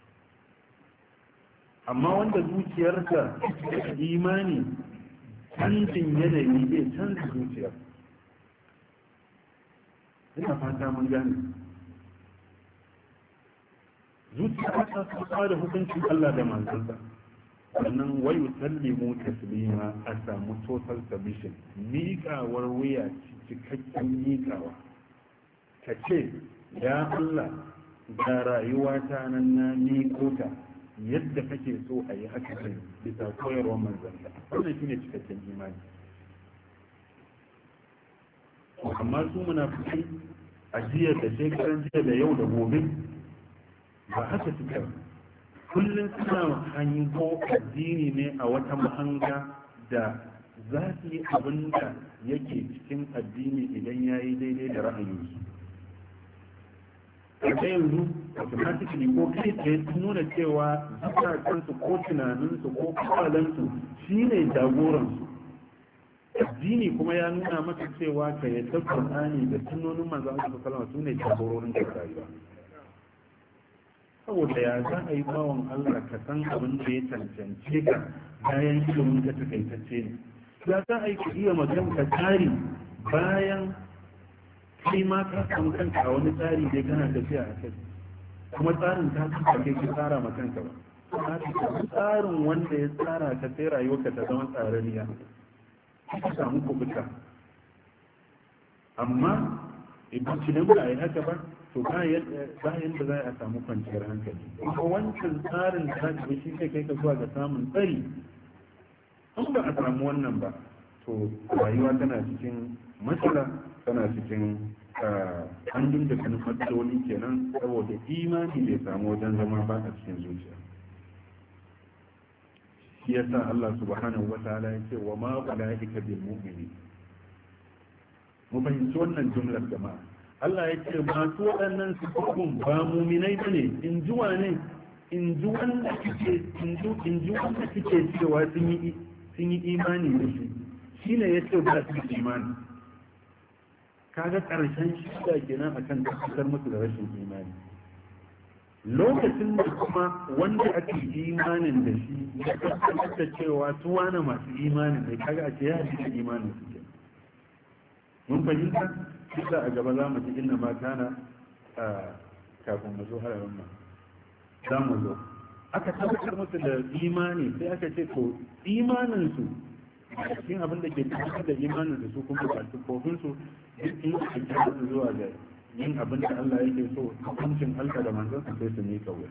أما وأنت زوجي يرتنا إيماني canjin yanayi zai canza zuciya. Ina fata mun gane. Zuciya ta tsaka da hukuncin Allah da manzansa. Sannan wayu sallimu taslima, a samu total submission, miƙawar wuya, cikakken miƙawa. Ka ce, ya Allah, ga rayuwa ta nan na miƙo ta, yadda kake so a yi haka ne bisa koyarwar manzansa. Wannan shi ne cikakken imani. Amma su munafikai a jiya da shekaran jiya da yau da gobe ba haka suka, kullum suna hango addini ne a wata mahanga da za su yi abin da yake cikin addini idan ya yi daidai da ra'ayinsu. da yanzu automatically ko kai tsaye sun nuna cewa zukatansu ko tunaninsu ko kwalansu shi ne jagoransu. addini kuma ya nuna maka cewa ka yadda Qur'ani da sunnonin manzon Allah sallallahu alaihi wasallam sune jagororin ka rayuwa saboda ya za a yi bawan Allah ka san abin da ya cancance ka bayan ilimin ka takaitacce ne ya za a yi ka iya magana tsari bayan kai ma ka samu kanka a wani tsari dai kana tafiya a kai kuma tsarin ta tuka kai ki tsara ma kanka ba tsarin wanda ya tsara ka sai rayuwarka ta zama tsarariya ka samu kubuta amma idan ba a yi haka ba to bayan da za a samu kwanciyar hankali kuma wancan tsarin da za ka bi shi kai ka zuwa ga samun tsari in ba a samu wannan ba to rayuwa tana cikin matsala tana cikin hannun da kan matsaloli kenan saboda imani bai samu wajen zama ba a cikin zuciya shi yasa Allah subhanahu wa ta'ala ya ce wa ma ulaika bil mu'minin mu fahimci wannan jumlar jama'a Allah ya ce masu waɗannan sifofin ba muminai bane in ji wane in ji wanda kike cewa sun yi imani da shi shine ya ce ba su imani kaga ƙarshen shida kenan akan tabbatar musu da rashin imani lokacin da kuma wanda ake imanin da shi ya tabbatar da cewa su wane masu imanin ne kaga a ce ya ji imanin su ke mun fahimta kisa a gaba za mu ji inna ma kana kafin mu zo hararin ma za mu zo aka tabbatar musu da imani sai aka ce to imanin su cikin abin da ke tabbatar da imanin da su kuma ba su kofin su duk in aka kira su zuwa ga yin abin da Allah yake so hukuncin Allah da manzon sa sai su ne kawai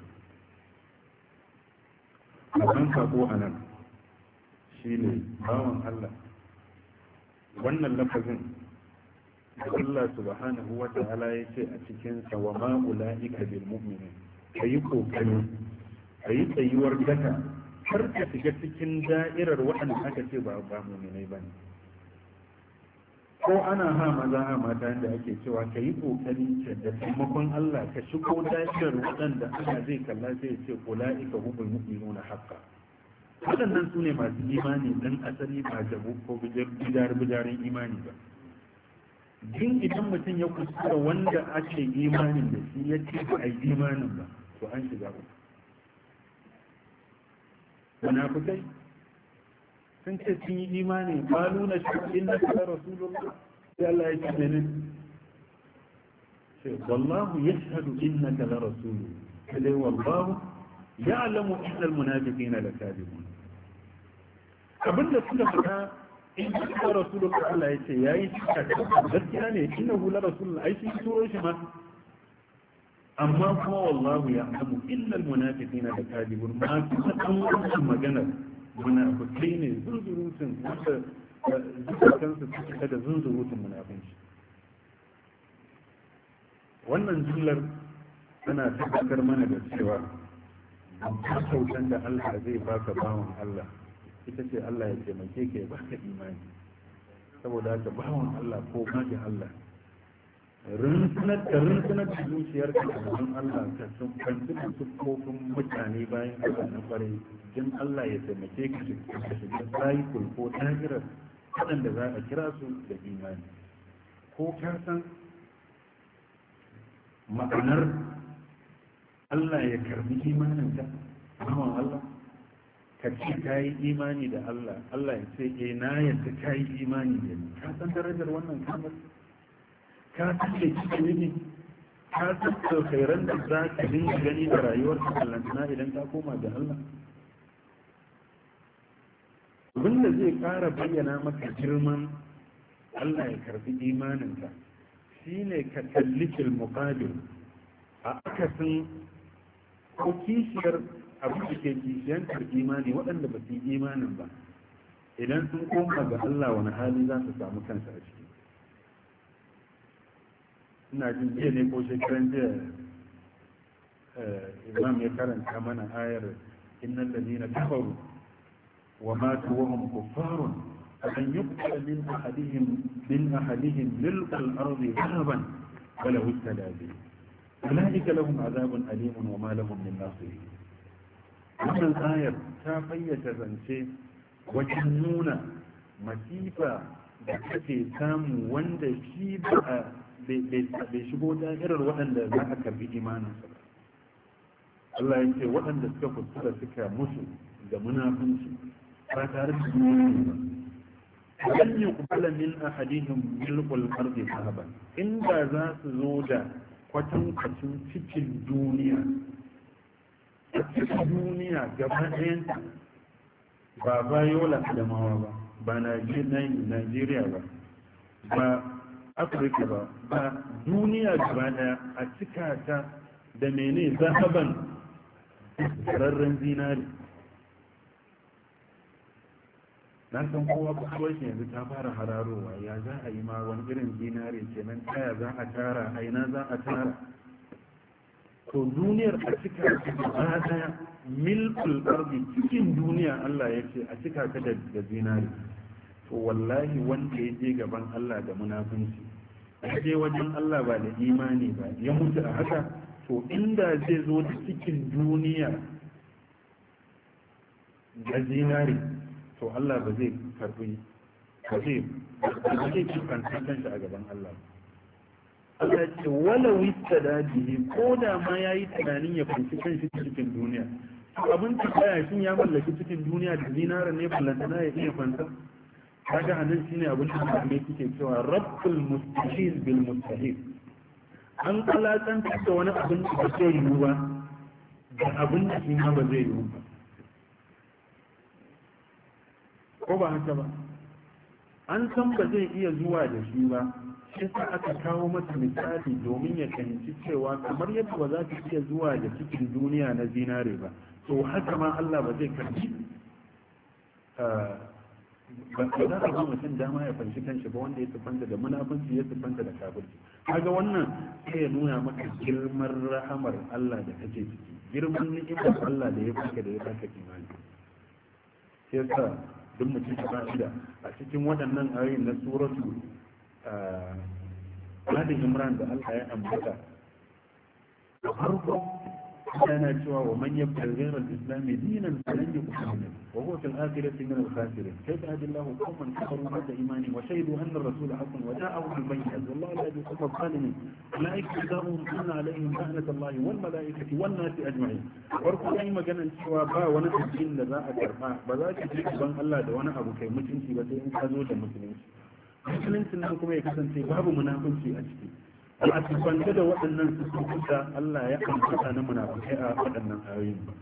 abin sako a nan shi ne bawan Allah wannan lafazin da Allah subhanahu wa ta'ala ya ce a cikin sa wa ma ulaika bil mu'minin kayi kokari kayi tsayuwar daka har ka shiga cikin da'irar waɗanda aka ce ba mu'minai bane ko ana ha maza ha mata da ake cewa ka yi kokari da taimakon Allah ka shigo da'irar waɗanda Allah zai kalla sai ya ce ulaika humul mu'minuna haqqan waɗannan su ne masu imani dan asali ba jabu ko bijarin imani ba jin idan mutum ya kuskura wanda ake imanin da shi ya ce ba a yi imanin ba to an shiga uku munafikai sun ce sun yi imani qalu na shi inna ka rasulullah sai Allah ya ce ne sai wallahu yashhadu innaka la rasuluhu sai wallahu ya'lamu innal munafiqina lakadibun abinda suka faɗa in ka rasulullah Allah ya ce yayi gaskiya ne innahu la rasulullah ai shi turo shi ma amma kuma wallahu ya'lamu innal munafiqina lakadibun ma kuma an wannan maganar munafikai ne zunzurutun wanda zukatansu suka da zunzurutun munafinci wannan jumlar tana tabbatar mana da cewa kyautan da Allah zai baka bawan Allah ita ce Allah ya taimake ka ya baka imani saboda haka bawan Allah ko maki Allah rinsunar da zuciyar ka da gaban Allah ka kwanci da siffofin mutane bayan Allah na kwarai don Allah ya taimake ka shiga cycle ko tagirar waɗanda za a kira su da imani ko ka san ma'anar Allah ya karbi imanin ka bawan Allah ka ce ka yi imani da Allah Allah ya ce na yadda ka yi imani da ni ka san darajar wannan kamar ka san da kike nufi ka san alkhairan da za ka dinga gani da rayuwar ka kallantana idan ka koma ga Allah abinda zai kara bayyana maka girman Allah ya karbi imaninka shine ka kalli fil muqabil a akasin ko kishiyar abin da ke kishiyantar imani waɗanda ba su yi imanin ba idan sun koma ga Allah wani hali za su samu kansa a ciki ina jin jiya ne ko shekaran jiya imam ya karanta mana ayar innal ladina kafaru wa matu wa hum kuffarun an yuqtal min ahadihim milkal ardi dhahaban wala hustada bi ulaika lahum azabun alimun wa ma lahum min nasirin wannan ayar ta fayyace zance wajen nuna masifa da kake samu wanda shi bai shigo da'irar waɗanda za a karbi imaninsa ba. Allah ya ce waɗanda suka kuskura suka mutu da munafunci ba tare da imani ba lan yuqbala min ahadihim milkul ardi zahaban, inda za su zo da kwatankwacin cikin duniya a cikin duniya gaba ɗayanta, ba bayola adamawa ba, ba Najeriya ba, ba Afirka ba, ba duniya gaba ɗaya a cika ta da mene zahaban rarren zinari. na san kowa kusurwar shi yanzu ta fara hararowa, ya za a yi ma wani irin zinari kenan, taya za a tara, aina za a tara. to duniyar a cika ta gaba daya milkul ardi, cikin duniya Allah ya ce a cika ta da zinari. to wallahi wanda ya je gaban Allah da munafunci, ya je wajen Allah ba da imani ba, ya mutu a haka, to inda zai zo da cikin duniya da zinari, to Allah ba zai karbi, ba zai kifanta kanshi a gaban Allah. Allah ce wala wista dajihi, ko da ma ya yi tunanin ya fanci kanshi cikin duniya. abin tambaya shin ya mallaki cikin duniya da zinara ne ballantana ya iya fanta? kaga anan shine abin da malamai suke cewa rabbul mustahil bil mustahil. an alakantar da wani abin da ba zai yiwu ba da abin da shi ma ba zai yiwu ba, ko ba haka ba? an san ba zai iya zuwa da shi ba, shi sa aka kawo masa misali domin ya fahimci cewa kamar yadda ba za ta iya zuwa da cikin duniya na zinare ba, to haka ma Allah ba zai karbi ba za a ba mutum dama ya fanci kanshi ba wanda ya siffanta da munafunci, ya siffanta da kafirci. kaga wannan sai ya nuna maka girman rahamar Allah da kake ciki, girman ni'imar Allah da ya baka imani. sai yasa duk mutum ba shi da a cikin waɗannan ayoyin na suratu Ali Imran da Allah ya ambata a farko yana cewa wa man yabta ghayra al-islam dinan falan yuqbal minhu wa huwa fil akhirati min al-khasirin kayfa yahdi Allahu qauman kafaru ba'da imani wa shahidu anna ar-rasul haqqun wa ja'ahum al-bayyinat wallahu la yahdi al-qawma adh-dhalimin ulaika jazaohum anna alayhim la'natu Allahi wal malaikati wan nasi ajma'in. farko ai maganan cewa ba wani addini da za a karba, ba za ka ji ban Allah da wani abu kai mutunci ba sai in ka zo da musulunci. musuluncin nan kuma ya kasance babu munafunci a ciki. a tufanta da waɗannan su da Allah ya ambata na munafukai a waɗannan ayoyin ba.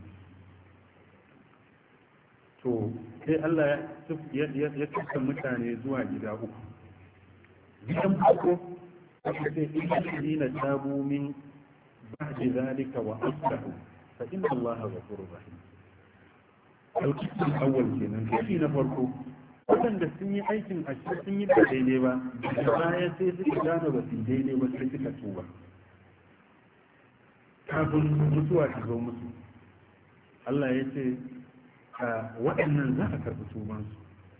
to sai Allah ya tuka mutane zuwa gida uku. gidan farko aka ce inna tabu min ba'di zalika wa aslahu fa inna Allaha ghafurur rahim. al-qism al-awwal kenan, kashi na farko waɗanda sun yi aikin ashe sun yi ba daidai ba, da baya sai suka gane ba su daidai ba sai suka tuba kafin mutuwa ta zo musu. Allah ya ce waɗannan za a karɓi tubansu.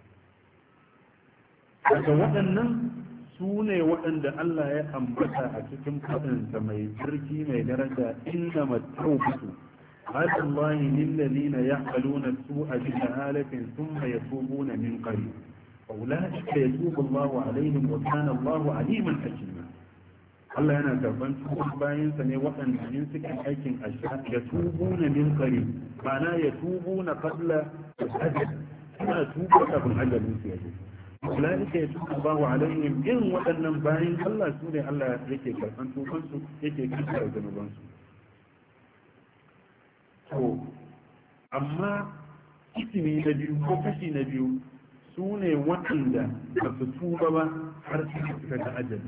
daga waɗannan su ne waɗanda Allah ya ambata a cikin faɗinsa mai tsarki mai daraja inna mattaubatu على الله للذين يعملون السوء بجهالة ثم يتوبون من قريب أولئك يتوب الله عليهم وكان الله عليما حكيما. Allah yana karban tuban bayan sa ne waɗanda in suka aikin asha ya tubu na min qarib, ma'ana ya tubu na qabla al-ajal, suna tuba kafin ajalin su yaje. Ulaika yatubu Allahu alaihim, in waɗannan bayan Allah su ne Allah yake karban tuban su, yake kankare zanuban su. to amma ismi na biyu ko kashi na biyu su ne waɗanda ba su tuba ba har suka ga ajali,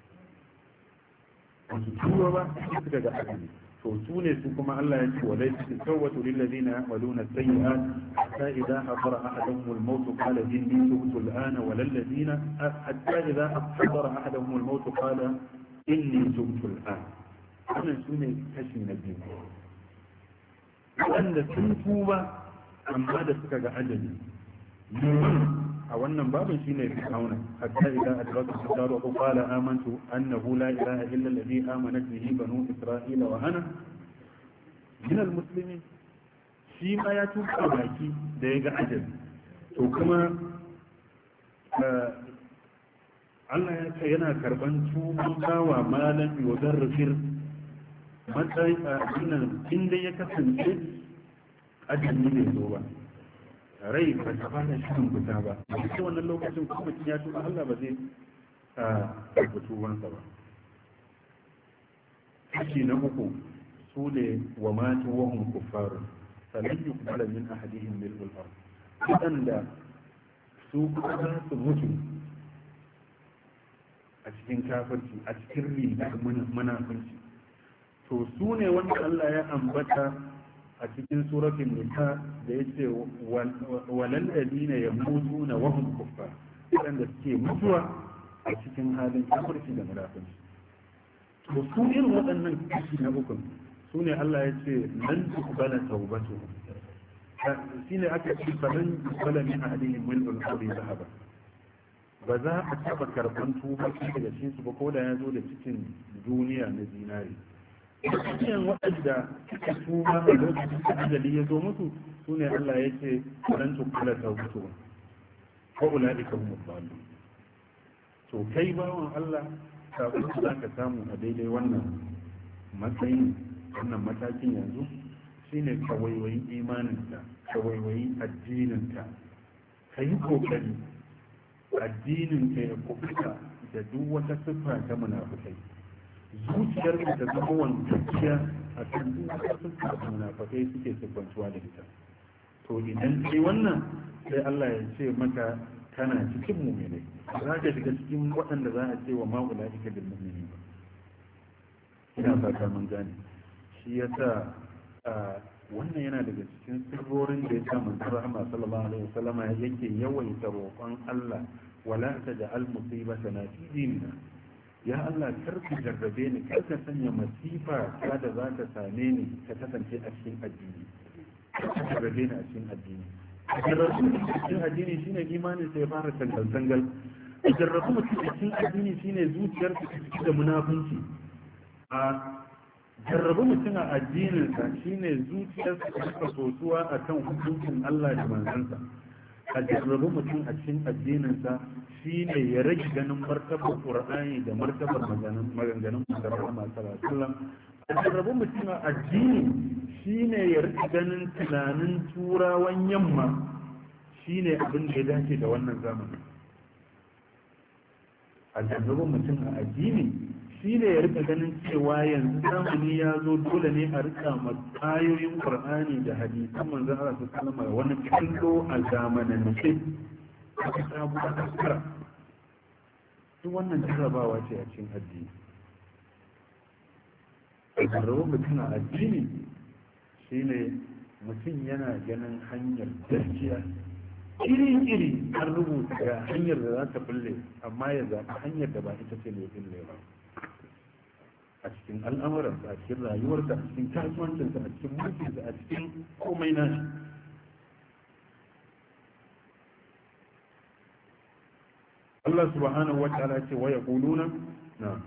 ba su tuba ba suka ga ajali. to su ne su kuma Allah ya ce wa laysa tawbatu lil ladina ya'maluna sayyi'at hatta idha hadara ahaduhum al-maut qala inni tubtu al-ana wa lil ladina hatta idha hadara ahaduhum al-maut qala inni tubtu al-ana. wannan su ne kashi na biyu waɗanda sun tuba amma da suka ga ajali. a wannan babin shine fir'auna hatta idan adraka saru wa qala amantu annahu la ilaha illa alladhi amanat bihi banu isra'ila wa ana min almuslimin. shi ma ya tuba baki da ya ga ajali. to kuma Allah ya ce yana karban tuban bawa malam yodar rufir matsayin a nan inda ya kasance ajiyar ne zo ba rai ba ta fara shirin fita ba a cikin wannan lokacin kuma ya tuba Allah ba zai karbi tubansa ba. kashi na uku su ne wa matu wahun kuffarun falan yuqbala min ahadihim mil'ul ard waɗanda su kuma za su mutu a cikin kafirci a cikin rigar munafunci to su ne wanda Allah ya ambata a cikin suratul nisa da yace walal ladina yamutuna wa hum kuffar waɗanda suke mutuwa a cikin halin kafirci da munafunci to su irin waɗannan kashi na uku su ne Allah ya ce nan tuqbala tawbatuhum shine aka ce falan yuqbala min ahadihim mil'ul ardi dhahaba ba za a taɓa karɓar tuba daga cikin su ba ko da ya zo da cikin duniya na zinari cikin waɗanda suka tuba a lokacin da ajali ya zo musu su ne Allah ya ce lan tuqbala tawbatuhum wa ulaika hum dhalun to kai bawan Allah sabon da zaka samu a daidai wannan matsayin wannan matakin yanzu shine ka waiwayi imaninka ka waiwayi addininka ka yi kokari addinin ka ya kubuta da duk wata siffa ta munafikai zuciyarka ta zama wankakiya a kan duk wata siffa ta munafikai suke siffantuwa da ita to idan kai wannan sai Allah ya ce maka kana cikin mu'minai za ka shiga cikin waɗanda za a ce wa ma'ula'ika bil mu'minin ba ina fata mun gane shi yasa wannan yana daga cikin sirrorin da ya sa manzon rahama sallallahu alaihi wasallama yake yawaita roƙon Allah wala taj'al musibatana fi dinina ya Allah kar ka jarrabe ni kar ka sanya masifa ta da za ta same ni ta kasance a cikin addini kar ka jarrabe ni a cikin addini jarrabu a cikin addini shine imanin sai ya fara tangal jarrabu mutum a cikin addini shine zuciyar ta ciki da munafunci a jarrabu mutum a addininsa shine zuciyarsa ta suka sosuwa a kan hukuncin Allah da manzansa a jarrabu mutum a cikin addininsa shine ya rage ganin martabar Qur'ani da martabar maganganun Muhammad masu sallallahu a jarrabu mutum a addini shine ya rage ganin tunanin turawan yamma shine abin da ya dace da wannan zamanin a jarrabu mutum a addini shi ne ya rika ganin cewa yanzu zamani ya zo dole ne a rika ayoyin qur'ani da hadisan manzon Allah sallallahu alaihi wani kallo a zamanance aka sabu a kaskara duk wannan jarrabawa ce a cikin addini jarraba mutum a addini shine mutum yana ganin hanyar gaskiya iri-iri an rubuta ga hanyar da za ta bulle amma ya zaɓi hanyar da ba ita ce mai bulle ba a cikin al'amuransa a cikin rayuwarsa a cikin kasuwancinsa a cikin mulkinsa a cikin komai nashi Allah subhanahu wa ta'ala ce wa yaquluna na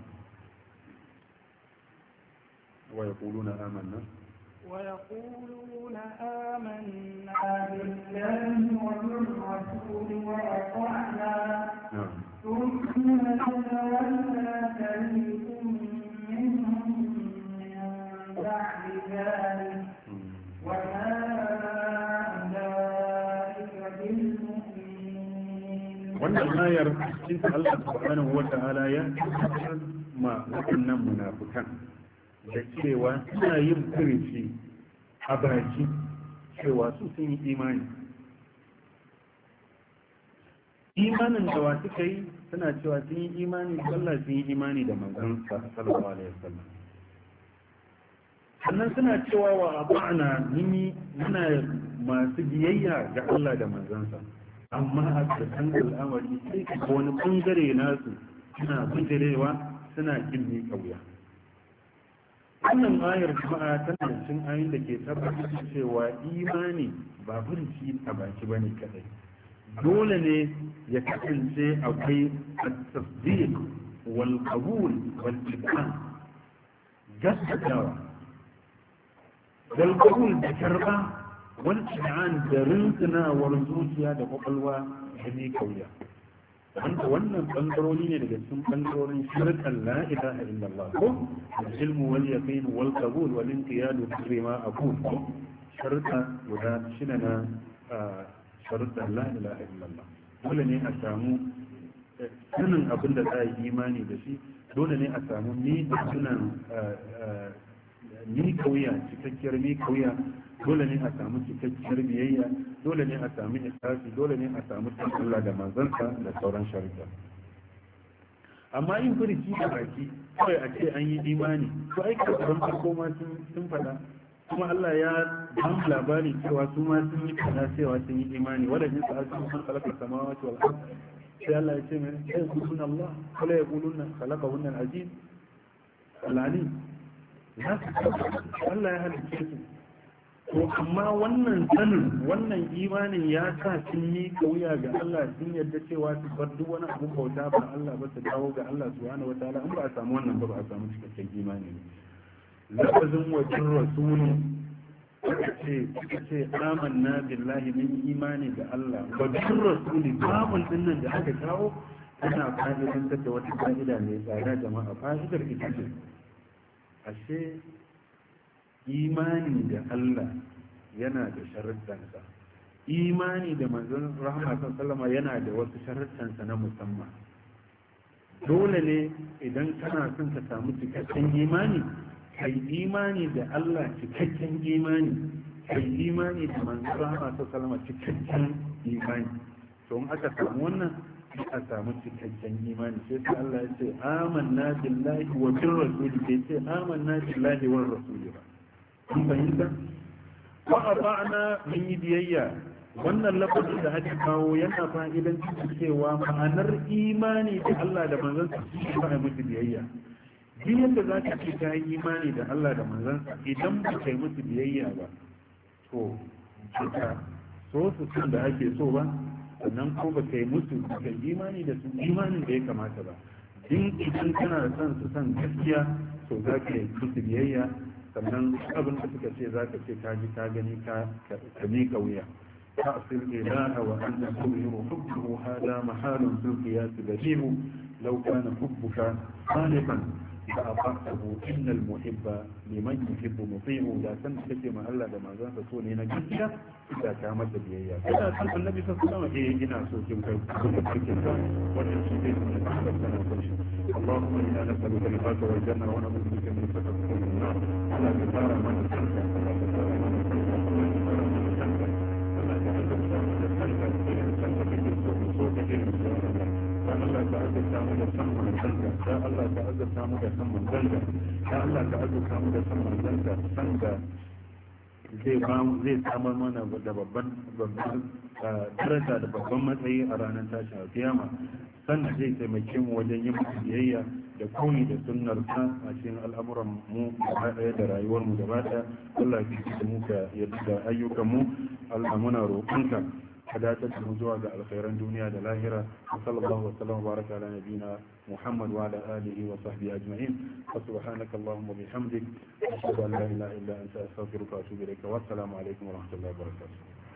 wa yaquluna amanna ويقولون آمنا بالله وبالرسول وأطعنا ثم تولى فريق منهم من بعد ذلك وما أولئك بالمؤمنين. wannan ayar cikin Allah subhanahu wa ta'ala ya tabbatar ma waɗannan munafikan da cewa suna yin furici a baki cewa su sun yi imani imanin da wa suka yi suna cewa sun yi imani da Allah sun yi imani da manzon sallallahu alaihi wasallam sannan suna cewa wa abana muna masu biyayya ga Allah da manzansa amma a ƙarshen al'amari sai ka wani bangare nasu suna bijirewa suna kin mi kauya wannan ayar jama'a tana cin ayin da ke tabbatar da cewa imani ba furci a baki bane kadai dole ne ya kasance akwai at-tasdiq wal qabul wal iman gaskatawa wal qabul da karba wal iman da rinsunawar zuciya da kwakwalwa da ne kauya wanda wannan bangarori ne daga cikin bangarorin shirkan la ilaha illallah ko al-ilmu wal yaqin wal qabul wal inqiyadu fi ma aqul sharta guda shida na sharuɗan la ilaha illallah. Dole ne a samu sanin abin da za a yi imani da shi, dole ne a samu ni kauya, cikakkiyar ni kauya, dole ne a samu cikakkiyar biyayya, dole ne a samu ikhlasi, dole ne a samu Allah da manzansa da sauran sharuɗa. Amma yin furici da baki kawai a ce an yi imani, to ai kasaran farko ma sun faɗa, kuma Allah ya ba labari cewa su ma sun yi faɗa cewa sun yi imani, wadda sa asu sun khalaqa samawati wal ard, sai Allah ya ce mai sai kuluna Allah kala ya kuluna khalaqahunna al-aziz al-alim, Allah ya halicce su. To amma wannan sanin, wannan imanin ya sa sun yi kauya ga Allah, sun yarda cewa su bar duk wani abun bauta ba Allah ba, su dawo ga Allah subhanahu wataala. In ba a samu wannan ba a samu cikakken imani ne. Lafazin wajen rasulu suka ce amanna billahi, min imani da Allah. Wajen rasuli babun dinnan da aka kawo ana fa'idantar da wata fa'ida mai tsada jama'a. Fa'idar ita ce ashe imani da Allah yana da sharuɗansa, imani da manzon rahama sallama yana da wasu sharuɗansa na musamman. Dole ne idan kana son ka samu cikakken imani, kai imani da Allah cikakken imani, kai imani da manzon rahama sallama cikakken imani. To in aka samu wannan, a samu cikakken imani. Sai ta Allah ya ce amanna billahi wa bir rasuli, bai ce amanna billahi wa rasuli ba. Kun fahimta? Wa ata'na min yi biyayya. Wannan lafazin da aka kawo yana fa'idan cewa ma'anar imani da Allah da manzansa shi ba a musu biyayya. Duk yadda za ka ce ta yi imani da Allah da manzansa, idan ba kai musu biyayya ba, to ka so su sun da ake so ba, sannan ko ba kai musu kai imani da su imanin da ya kamata ba. Din idan kana da son su san gaskiya, to za ka yi musu biyayya, sannan abin da suka ce za ka ce ka ji ka gani ka miƙa wuya. ta'sil ilaha wa anta tuhiru hubbuhu hada mahalun fil qiyas bahihu law kana hubbuka khaliqan fa aqatahu innal muhibba liman yuhibbu muti'u. da san kace ma Allah da manzon sa so ne na gaskiya, da ta masa biyayya. kada san annabi sallallahu alaihi wasallam ina so kin kai cikin ka wannan shi ne da sanan kunshi. اللهم انا نسالك الفوز والجنه ونعوذ بك من سخط النار. على كفاره من Allah ta azurta mu da san manzanka, ya Allah ta azurta mu da san manzanka, ya Allah ta azurta mu da san manzanka, san da zai samar mana da babban daraja da babban matsayi a ranar tashin alkiyama, sannan zai taimake mu wajen yin biyayya da koyi da sunnar ta a cikin al'amuran mu gaba daya da rayuwar mu gaba daya. Allah ya kiyaye mu ka yarda da ayyukan mu. Allah muna roƙonka ka dace da mu zuwa ga alkhairan duniya da lahira. Sallallahu alaihi wa sallam, baraka ala nabiyina Muhammad wa ala alihi wa sahbihi ajma'in. Subhanaka Allahumma bihamdik, ashhadu an la ilaha illa anta astaghfiruka wa atubu ilayk. Wa assalamu alaikum wa rahmatullahi wa barakatuh.